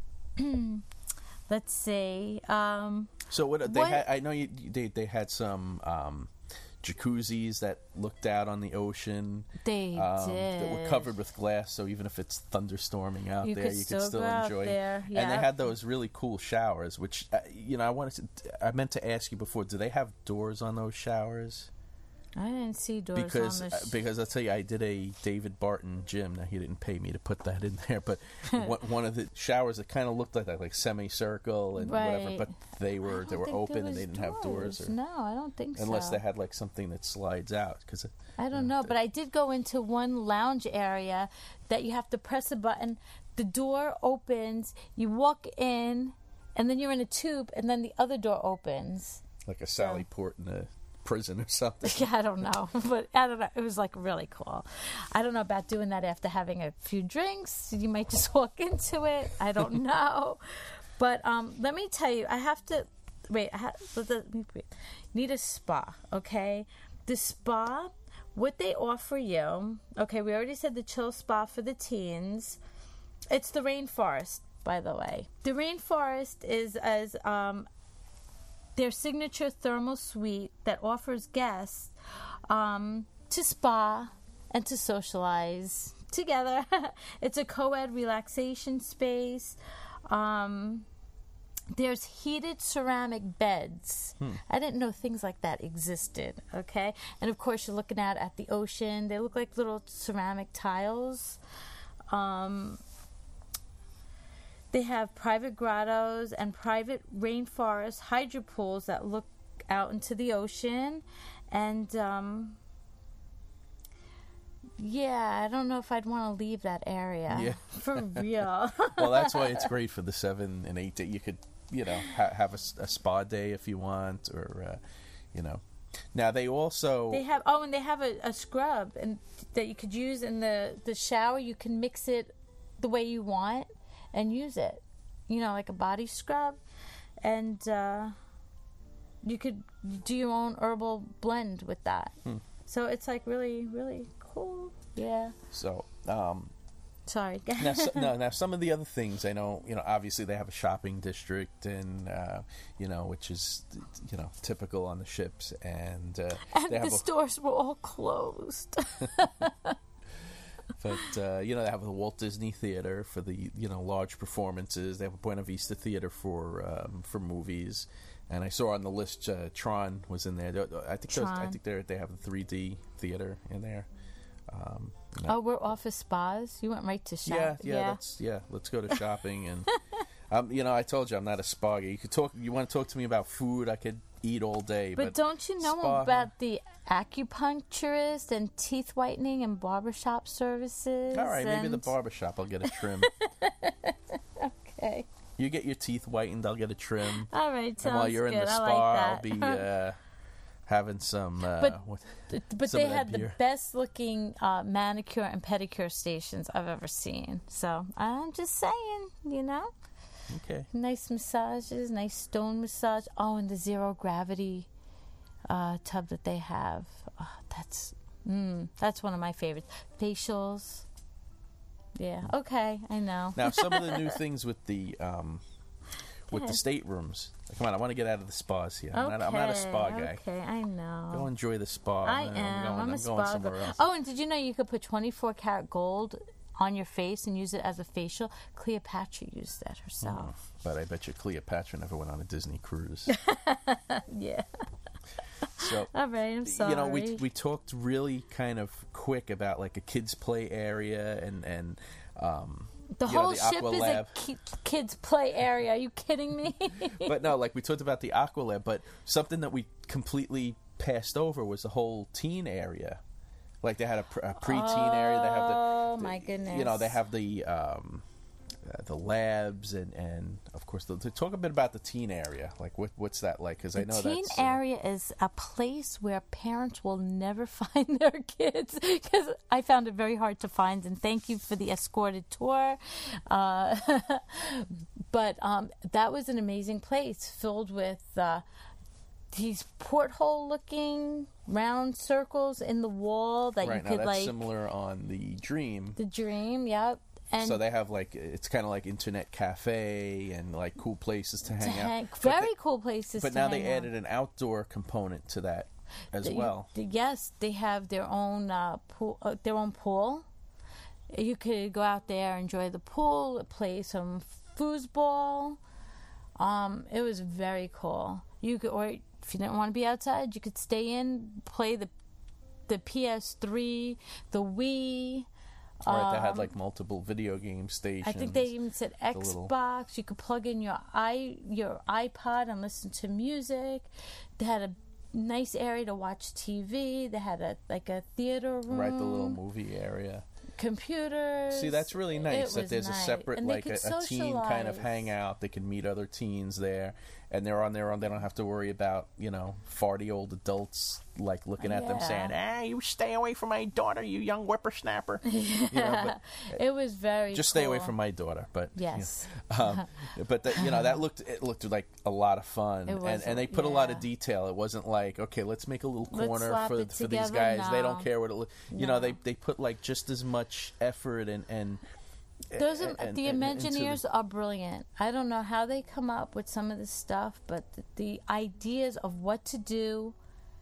let's see. Um, So what they what- had? I know you, they they had some um, jacuzzis that looked out on the ocean. they um, did. that were covered with glass, so even if it's thunderstorming out You there, could you still could still go out enjoy. there, And they yeah. had those really cool showers, which uh, you know I wanted to. I meant to ask you before. Do they have doors on those showers? I didn't see doors Because on uh, this. because I'll tell you, I did a David Barton gym. Now he didn't pay me to put that in there, but one, one of the showers that kind of looked like that, like semicircle and whatever. Right. But they I were don't they were think open there and they was didn't have doors, or, No, I don't think so. unless they had like something that slides out. Because I don't know, but I did go into one lounge area that you have to press a button. The door opens, you walk in, and then you're in a tube, and then the other door opens. like a Sally Port in a prison or something. Yeah, I don't know, but I don't know. It was like really cool. I don't know about doing that after having a few drinks. You might just walk into it. I don't know, but um, let me tell you, I have to wait. I have, let me wait. Need a spa, okay? The spa, what they offer you. Okay, we already said the chill spa for the teens. It's the rainforest, by the way. The rainforest is as um. their signature thermal suite that offers guests um, to spa and to socialize together. It's a co-ed relaxation space. Um, there's heated ceramic beds. Hmm. I didn't know things like that existed, okay? And, of course, you're looking out at the ocean. They look like little ceramic tiles. Um... They have private grottos and private rainforest hydro pools that look out into the ocean. And, um, yeah, I don't know if I'd want to leave that area. Yeah. For real. Well, that's why it's great for the seven and eight day. You could, you know, ha- have a, a spa day if you want, or, uh, you know. Now, they also... They have, oh, and they have a, a scrub and that you could use in the, the shower. You can mix it the way you want and use it, you know, like a body scrub, and uh, you could do your own herbal blend with that. Hmm. So it's like really, really cool. Yeah. So, um, Sorry. now, so, no, now some of the other things I know, you know, obviously they have a shopping district, and uh, you know, which is, you know, typical on the ships, and uh, and they the have a, stores were all closed. But uh, you know, they have the Walt Disney Theater for the, you know, large performances. They have a Buena Vista Theater for um, for movies, and I saw on the list uh, Tron was in there. I think those, I think they they have the three D theater in there. Um, oh, we're off of spas. You went right to shop. Yeah, yeah, yeah. Let's yeah, let's go to shopping. And um, you know, I told you I'm not a spa guy. You could talk. You want to talk to me about food? I could eat all day. But, but don't you know spa, about the acupuncturist and teeth whitening and barbershop services? All right, maybe and... the barbershop. I'll get a trim. Okay. You get your teeth whitened. I'll get a trim. All right, sounds and while you're good. in the I spa, like I'll that. be uh, having some. Uh, But- with, But some they of that had the beer. best looking uh, manicure and pedicure stations I've ever seen. So I'm just saying, you know, Okay. nice massages, nice stone massage. Oh, and the zero gravity uh, tub that they have. Oh, that's mm, that's one of my favorites. Facials. Yeah. Okay, I know. Now, some of the new things with the um, with the ahead. staterooms. Come on, I want to get out of the spas here. Okay, I'm, not, I'm not a spa guy. Okay, I know. Go enjoy the spa. I I'm am. Going, I'm a I'm spa going somewhere girl. else. Oh, and did you know you could put twenty-four karat gold on your face and use it as a facial? Cleopatra used that herself. But I bet you Cleopatra never went on a Disney cruise. Yeah. So, All right, I'm sorry. you know, we we talked really kind of quick about like a kids play area and and um, the you know, whole the ship Aqua is Lab. a ki- kids play area. Are you kidding me? But no, like we talked about the Aqua Lab, but something that we completely passed over was the whole teen area. Like they had a, pre- a preteen area. They have the, Oh the my goodness. You know, they have the um, uh, the labs and, and of course the, to talk a bit about the teen area. Like what what's that like? Because I know The teen that's uh, area is a place where parents will never find their kids, because I found it very hard to find. And thank you for the escorted tour. Uh, but um, that was an amazing place filled with uh, these porthole-looking round circles in the wall that right you now could that's like similar on the Dream. the Dream. Yep. And So they have like it's kind of like internet cafe and like cool places to to hang out. hang- But very they- cool places. But to now they hang out. added an outdoor component to that as They- well. they- yes, they have their own uh, pool. Uh, their own pool. You could go out there, enjoy the pool, play some foosball. Um, it was very cool. You could, or if you didn't want to be outside, you could stay in, play the the P S three, the Wii. Right, they had Um, like multiple video game stations. I think they even said little- Xbox. You could plug in your i your iPod and listen to music. They had a nice area to watch T V. They had a like a theater room. right the little movie area. Computers. See, that's really It nice that was there's nice. a separate And they like a, could a teen kind of socialize. hangout. They can meet other teens there, and they're on their own. They don't have to worry about you know farty old adults like looking at them Yeah. saying, "Ah, you stay away from my daughter, you young whippersnapper." You know, but It was very just stay away cool. from my daughter. But you know, Yes. um, but that, you know that looked it looked like a lot of fun, It and was, and they put a lot of yeah. detail. It wasn't like okay, let's make a little Let's corner slap for it for these together. guys. They don't No. care what it look. You know No. they they put like just as much effort and and. Those and- are, and- the and- into the- Imagineers are brilliant. I don't know how they come up with some of this stuff, but the, the ideas of what to do,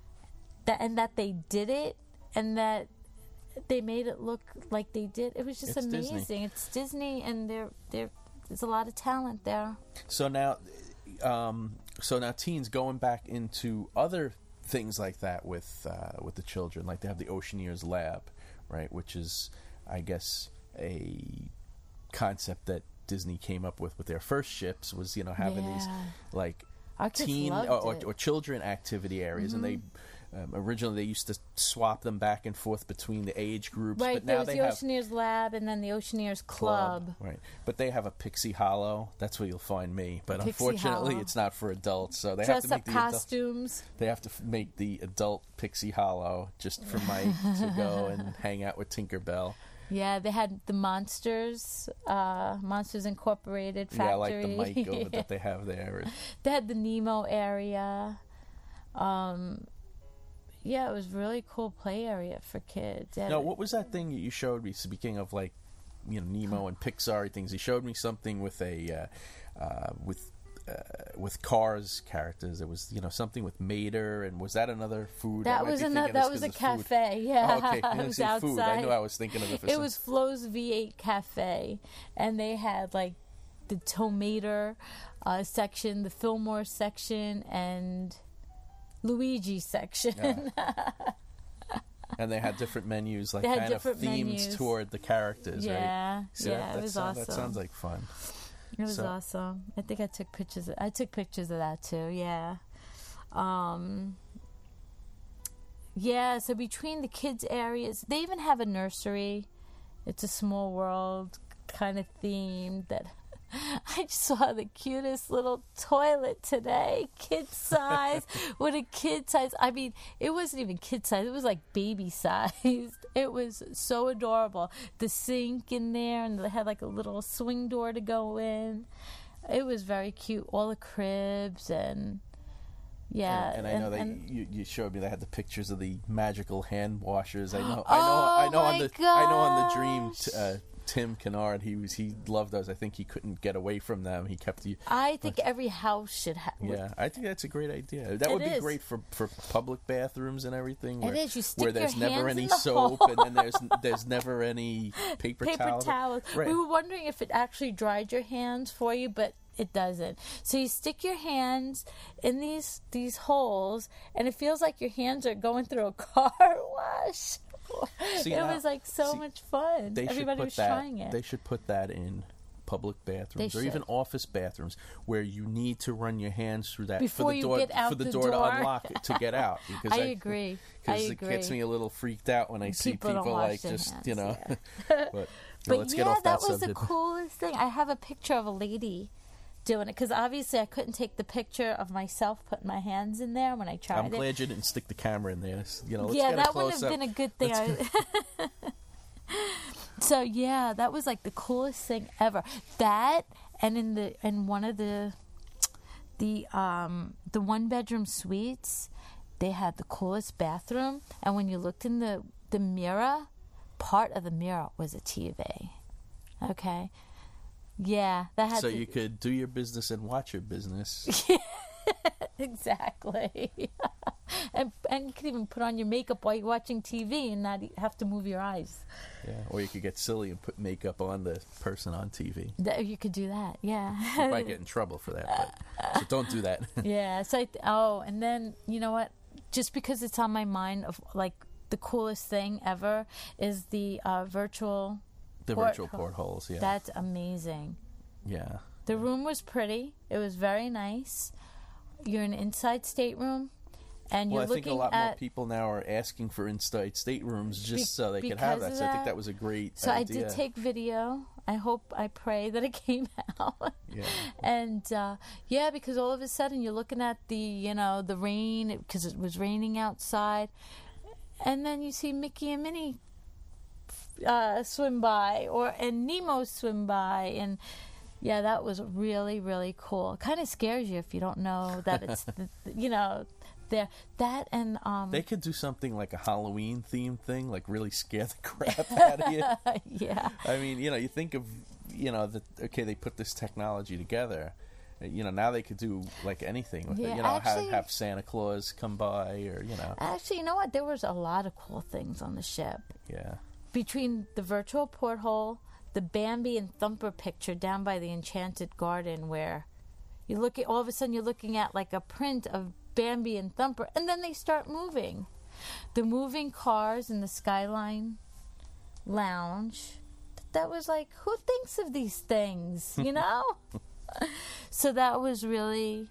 that and that they did it, and that they made it look like they did. It was just It's Disney. amazing. It's Disney, and there there there's a lot of talent there. So now, um, so now teens going back into other things like that with uh, with the children, like they have the Oceaneers Lab, right? Which is, I guess, a concept that Disney came up with with their first ships was you know having these Yeah. like Our kids teen loved or, or, it. or children activity areas, and they. Um, originally, they used to swap them back and forth between the age groups, Right, but there now was they the have Oceaneers Lab, and then the Oceaneers Club. right? But they have a Pixie Hollow. That's where you'll find me. But Pixie unfortunately, Hollow. it's not for adults, so they have Dress to make up the adult, costumes. they have to f- make the adult Pixie Hollow just for Mike to go and hang out with Tinkerbell. Yeah, they had the Monsters, uh, Monsters Incorporated factory. Yeah, I like the mic over that they have there. They had the Nemo area. Um, yeah, it was really cool play area for kids. They had No, a- what was that thing that you showed me? Speaking of like you know Nemo and Pixar things. He showed me something with a uh, uh, with. Uh, with Cars characters, it was you know something with Mater, and was that another food? That was another. That was a cafe. Food. Yeah, oh, okay. I didn't it was say outside. Food. I knew I was thinking of it. For it some... was Flo's V eight Cafe, and they had like the Tomater uh, section, the Fillmore section, and Luigi section. Yeah. And they had different menus, like they had kind of themed menus. toward the characters, yeah, right? So yeah, that, that it was sounds, awesome. That sounds like fun. It was so. awesome. I think I took pictures. Of, I took pictures of that too. Yeah, um, yeah. So between the kids' areas, they even have a nursery. It's a small world kind of theme that. I saw the cutest little toilet today, kid size, with a kid size. I mean, it wasn't even kid size. It was like baby sized. It was so adorable. The sink in there, and they had like a little swing door to go in. It was very cute. All the cribs and yeah. And, and I and, know that and, you, you showed me they had the pictures of the magical hand washers. I know. Oh, I know. I know my on the. gosh. I know on the Dream. T- uh, Tim Kennard, he was he loved those. I think he couldn't get away from them. He kept the. I think uh, every house should have. Yeah, I think that's a great idea. That would it be is. great for, for public bathrooms and everything. Where, it is. You stick where there's your never hands any in the soap, hole. and then there's there's never any paper, paper towels. towels. Right. We were wondering if it actually dried your hands for you, but it doesn't. So you stick your hands in these these holes, and it feels like your hands are going through a car wash. See, it now, was like so see, much fun. They Everybody should put was that, trying it. They should put that in public bathrooms They or even should. office bathrooms where you need to run your hands through that Before for the you door get out for the, the door, to door. unlock it to get out. Because I agree. I Because it agree. gets me a little freaked out when I see People don't people wash like their just hands, you know. yeah. but well, But let's yeah, get off that, that was subject. the coolest thing. I have a picture of a lady doing it because obviously I couldn't take the picture of myself putting my hands in there when I tried I'm it. glad you didn't stick the camera in there. You know, let's yeah, get that a would close have up. been a good thing. I, so yeah, that was like the coolest thing ever. That and in the in one of the the um the one bedroom suites, they had the coolest bathroom, and when you looked in the the mirror, part of the mirror was a T V. Okay. Yeah, that had so to, you could do your business and watch your business. exactly. and and you could even put on your makeup while you're watching T V and not have to move your eyes. Yeah, or you could get silly and put makeup on the person on T V. That, you could do that. Yeah. You might get in trouble for that, but so don't do that. yeah. So I th- oh, and then you know what? Just because it's on my mind of like the coolest thing ever is the uh, virtual. The port virtual portholes. Yeah. That's amazing. Yeah. The room was pretty. It was very nice. You're in an inside stateroom, and Well, you're I think looking a lot at. more people now are asking for inside staterooms just Be- so they could have because that. of So I think that. that was a great So idea. I did take video. I hope, I pray that it came out. Yeah. And uh, yeah, because all of a sudden you're looking at the, you know, the rain because it was raining outside, and then you see Mickey and Minnie uh, swim by, or and Nemo swim by, and yeah, that was really really cool. It kind of scares you if you don't know that it's the, you know. There, that and um, They could do something like a Halloween themed thing, like really scare the crap out of you. yeah, I mean, you know, you think of, you know, that okay, they put this technology together. You know, now they could do like anything with Yeah, it. You know, actually- have, have Santa Claus come by, or you know, actually, you know what? There was a lot of cool things on the ship. yeah. Between the virtual porthole, the Bambi and Thumper picture down by the Enchanted Garden, where you look at all of a sudden you're looking at like a print of Bambi and Thumper, and then they start moving. The moving cars in the Skyline Lounge. That was like, who thinks of these things, you know? So that was really,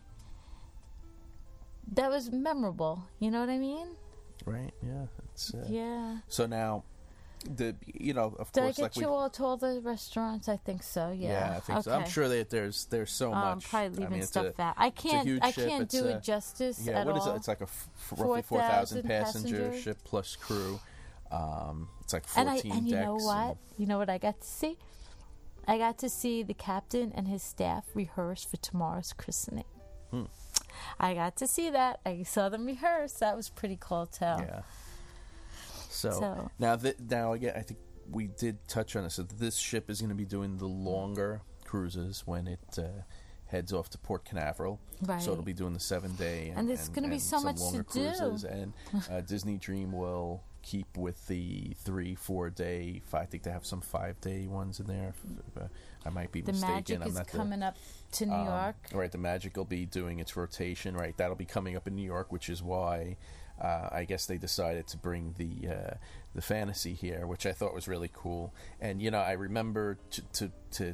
that was memorable. You know what I mean? Right. Yeah. It's, uh, Yeah. So now, the you know, of Did I course, get like you we. all to all the restaurants? I think so. Yeah. Yeah, I think so. I'm Okay. sure that there's there's so Oh, I'm much. probably I leaving mean, it's stuff a, out. I it's a can't. huge I ship. can't It's do a- it justice Yeah, at what is all. it? It's like a f- f- roughly four thousand passenger passengers. ship plus crew. Um, it's like and I fourteen and you decks. know what? You know what I got to see? I got to see the captain and his staff rehearse for tomorrow's christening. Hmm. I got to see that. I saw them rehearse. That was pretty cool too. Yeah. So, So- now, th- now again, I think we did touch on this. So this ship is going to be doing the longer cruises when it uh, heads off to Port Canaveral. Right. So it'll be doing the seven day and, And there's and, gonna be and so some much longer to do. cruises. And uh, Disney Dream will keep with the three, four day. I think they have some five day ones in there. Uh, I might be The mistaken. Magic I'm is not coming the, up to New um, York. Right, the Magic will be doing its rotation. Right, that'll be coming up in New York, which is why uh, I guess they decided to bring the uh, the Fantasy here, which I thought was really cool. And you know, I remember to to, to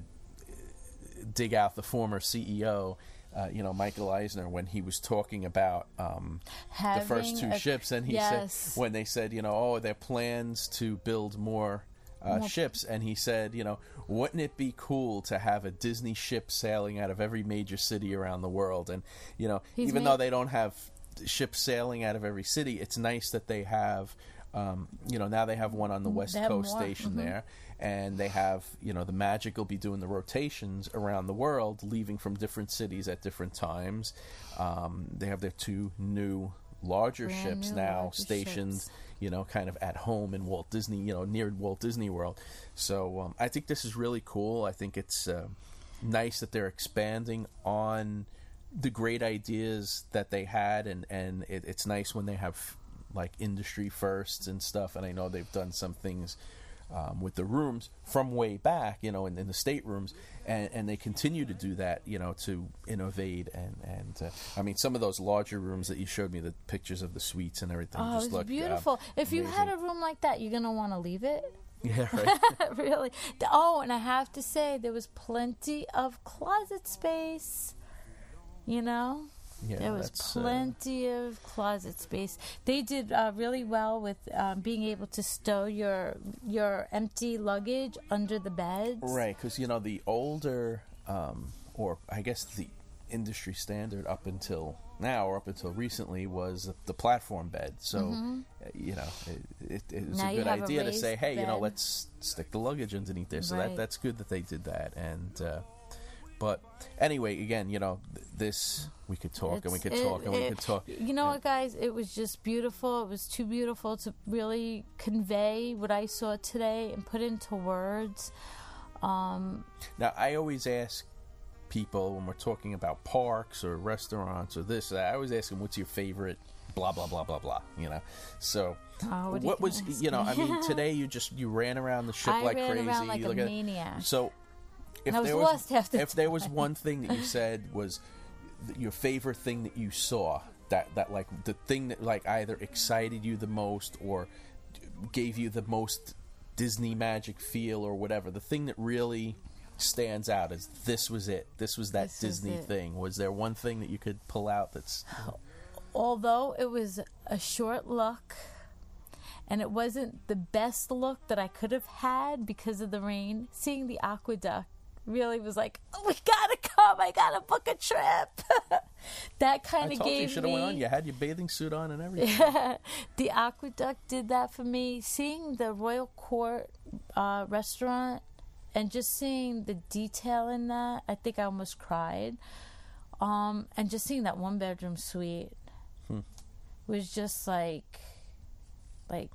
dig out the former C E O. Uh, you know, Michael Eisner, when he was talking about um, the first two a, ships, and he yes. said, when they said, you know, oh, their plans to build more uh, More- ships, and he said, you know, wouldn't it be cool to have a Disney ship sailing out of every major city around the world? And, you know, He's even made- though they don't have ships sailing out of every city, it's nice that they have, um, you know, now they have one on the West They have Coast more, station mhm. there. And they have, you know, the Magic will be doing the rotations around the world, leaving from different cities at different times. Um, they have their two new, larger Brand ships new, now larger stationed, ships. you know, kind of at home in Walt Disney, you know, near Walt Disney World. So um, I think this is really cool. I think it's uh, nice that they're expanding on the great ideas that they had, and, and it, it's nice when they have, like, industry firsts and stuff. And I know they've done some things Um, with the rooms from way back, you know, in, in the staterooms, and, and they continue to do that, you know, to innovate and and uh, I mean, some of those larger rooms that you showed me, the pictures of the suites and everything, Oh, just it's look beautiful. Uh, if you had a amazing. room like that, you're going to want to leave it. Yeah, right. Really. The- Oh, and I have to say, there was plenty of closet space. You know? Yeah, There was that's, uh, plenty of closet space. They did uh, really well with um, being able to stow your your empty luggage under the beds. right, because you know the older, um, or I guess the industry standard up until now or up until recently was the platform bed. So uh, you know it, it, it was Mm-hmm. Now a you good have a idea to raised say, hey, you know, bed. let's stick the luggage underneath there. So Right. that that's good that they did that. And uh, but anyway, again, you know, th- this we could talk and we It's- could it- talk and we it- could talk. You know what, guys? It was just beautiful. It was too beautiful to really convey what I saw today and put into words. Um, Now, I always ask people when we're talking about parks or restaurants or this, I always ask them, what's your favorite blah, blah, blah, blah, blah, you know? So, Oh, what are you what was, gonna ask you know, me? I mean, today you just, you ran around the ship I like ran crazy. around like you a look at- maniac. So, if And I was there lost half the if there was time. one thing that you said was th- your favorite thing that you saw, that, that like the thing that like either excited you the most or gave you the most Disney magic feel or whatever, the thing that really stands out is this was it. This was that This was Disney it. thing. Was there one thing that you could pull out that's Although it was a short look and it wasn't the best look that I could have had because of the rain, seeing the aqueduct really was like, oh, we gotta come, I gotta book a trip. That I kind of told you you gave should me have went on. You had your bathing suit on and everything. the aqueduct did that for me. Seeing the Royal Court uh, restaurant and just seeing the detail in that, I think I almost cried. Um, and just seeing that one bedroom suite Hmm. was just like, like,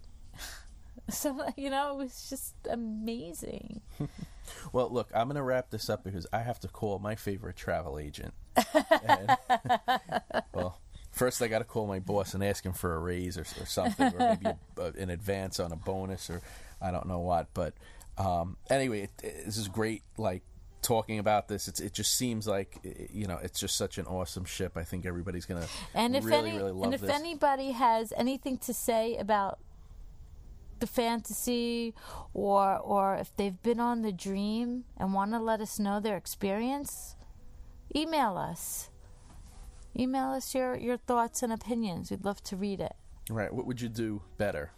so you know, it was just amazing. Well, look, I'm going to wrap this up because I have to call my favorite travel agent. And, well, first I got to call my boss and ask him for a raise or, or something, or maybe a, a, an advance on a bonus, or I don't know what. But um, anyway, it, it, this is great. Like talking about this, it's, it just seems like you know, it's just such an awesome ship. I think everybody's going to And if really, any, really love and if this. anybody has anything to say about the fantasy, or or if they've been on the dream and want to let us know their experience, email us. Email us your, your thoughts and opinions. We'd love to read it. Right. What would you do better?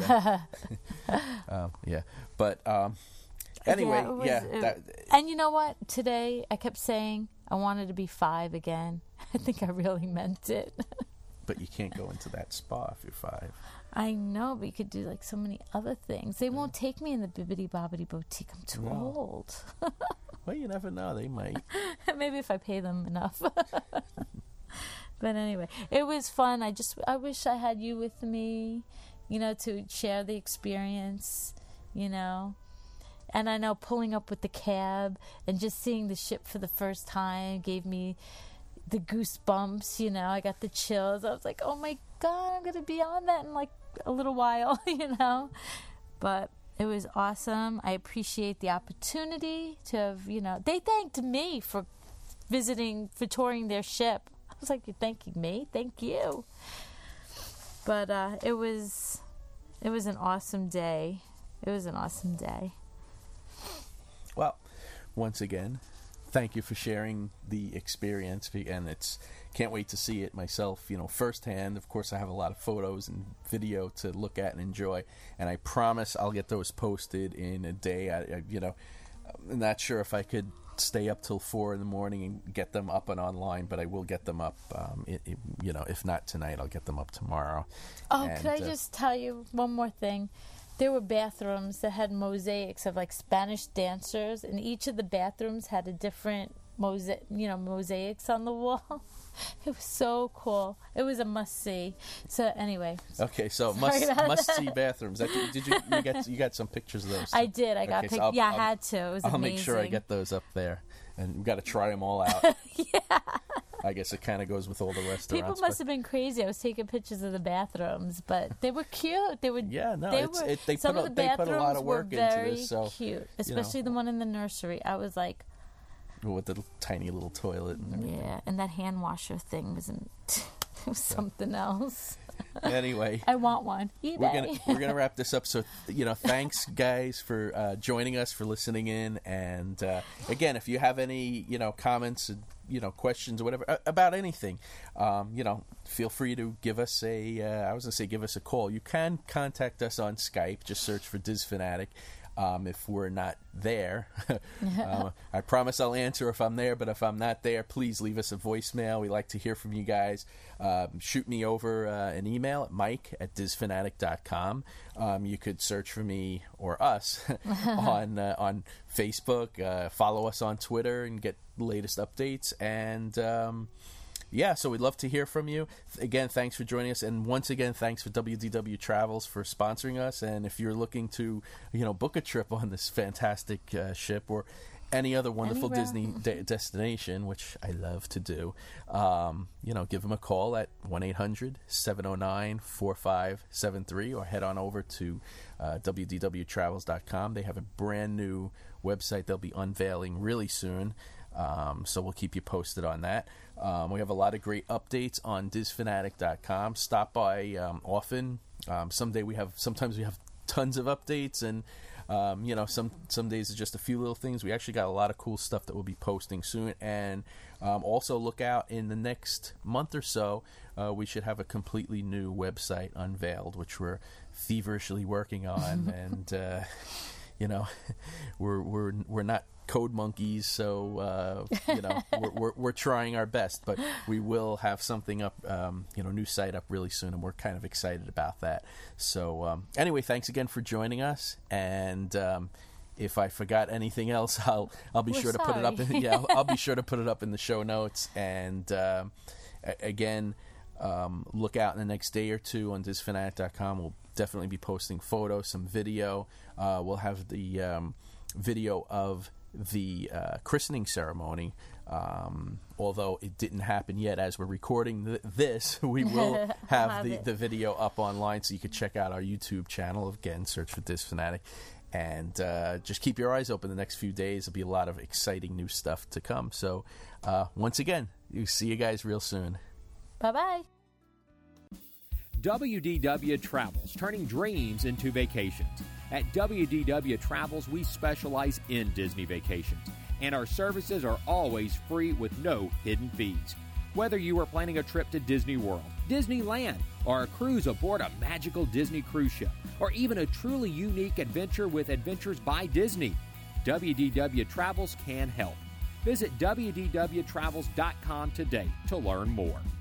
um, yeah. But um, anyway, Yeah, it was- yeah. it- that, And you know what? Today I kept saying I wanted to be five again. I think I really meant it. but you can't go into that spa if you're five. I know, but you could do like so many other things. They won't take me in the Bibbidi Bobbidi Boutique. I'm too No. old. Well, you never know. They might. Maybe if I pay them enough. But anyway, it was fun. I just, I wish I had you with me, you know, to share the experience, you know. And I know pulling up with the cab and just seeing the ship for the first time gave me the goosebumps, you know. I got the chills. I was like, oh my God, I'm going to be on that in like a little while, you know. But it was awesome. I appreciate the opportunity to have, you know, they thanked me for visiting, for touring their ship. I was like, you're thanking me? Thank you. But uh, it was, it was an awesome day. It was an awesome day. Well, once again, thank you for sharing the experience, and it's can't wait to see it myself, you know, firsthand. Of course, I have a lot of photos and video to look at and enjoy, and I promise I'll get those posted in a day. I, I you know, I'm not sure if I could stay up till four in the morning and get them up and online, but I will get them up. Um, it, it, you know, if not tonight, I'll get them up tomorrow. Oh, and, could I uh, just tell you one more thing? There were bathrooms that had mosaics of like Spanish dancers, and each of the bathrooms had a different mosaic, you know, mosaics on the wall. It was so cool. It was a must see. So anyway. Okay, so must must see bathrooms. That, did you you got you got some pictures of those? I did. I got okay, pic- so yeah, I'll, I had to. It was I'll amazing. make sure I get those up there, and we've got to try them all out. Yeah. I guess it kind of goes with all the restaurants. People must but, have been crazy. I was taking pictures of the bathrooms, but they were cute. They were. Yeah, no, they it's, were. it, they some put of a, the they put a lot of were work into very this. So cute, especially you know, the one in the nursery. I was like, with the tiny little toilet and everything. Yeah, and that hand washer thing was in, it was something else. Anyway, I want one. eBay. We're gonna we're gonna wrap this up. So you know, thanks guys for uh, joining us, for listening in, and uh, again, if you have any you know comments, you know questions or whatever uh, about anything, um, you know, feel free to give us a. Uh, I was gonna say give us a call. You can contact us on Skype. Just search for Diz Fanatic. Um, if we're not there, uh, I promise I'll answer if I'm there, but if I'm not there, please leave us a voicemail. We like to hear from you guys. Um, shoot me over uh, an email at mike at diz fanatic dot com. Um, you could search for me or us on uh, on Facebook, uh, follow us on Twitter and get the latest updates. And um, yeah, so we'd love to hear from you. Again, thanks for joining us, and once again, thanks for W D W Travels for sponsoring us. And if you're looking to, you know, book a trip on this fantastic uh, ship or any other wonderful Anywhere. Disney de- destination, which I love to do, um, you know, give them a call at one eight hundred seven oh nine four five seven three or head on over to uh, w d w travels dot com. They have a brand new website they'll be unveiling really soon. Um, so we'll keep you posted on that. Um, we have a lot of great updates on diz fanatic dot com. Stop by um, often. Um, someday we have, sometimes we have tons of updates, and um, you know, some some days it's just a few little things. We actually got a lot of cool stuff that we'll be posting soon, and um, also look out in the next month or so. Uh, we should have a completely new website unveiled, which we're feverishly working on, and uh, you know, we're we're we're not code monkeys, so uh, you know we're, we're we're trying our best, but we will have something up, um, you know, new site up really soon, and we're kind of excited about that. So um, anyway, thanks again for joining us, and um, if I forgot anything else, I'll I'll be We're sure to put it up. In, sorry. yeah, I'll, I'll be sure to put it up in the show notes, and um, a- again, um, look out in the next day or two on diz fanatic dot com. We'll definitely be posting photos, some video. Uh, we'll have the um, video of the uh, christening ceremony, um, although it didn't happen yet as we're recording th- this. We will have, have the, it. the video up online, so you can check out our YouTube channel. Again, search for Diz Fanatic, and uh, just keep your eyes open the next few days. There'll be a lot of exciting new stuff to come. So uh, once again, we see you guys real soon. Bye-bye. W D W Travels, turning dreams into vacations. At W D W Travels, we specialize in Disney vacations, and our services are always free with no hidden fees. Whether you are planning a trip to Disney World, Disneyland, or a cruise aboard a magical Disney cruise ship, or even a truly unique adventure with Adventures by Disney, W D W Travels can help. Visit w d w travels dot com today to learn more.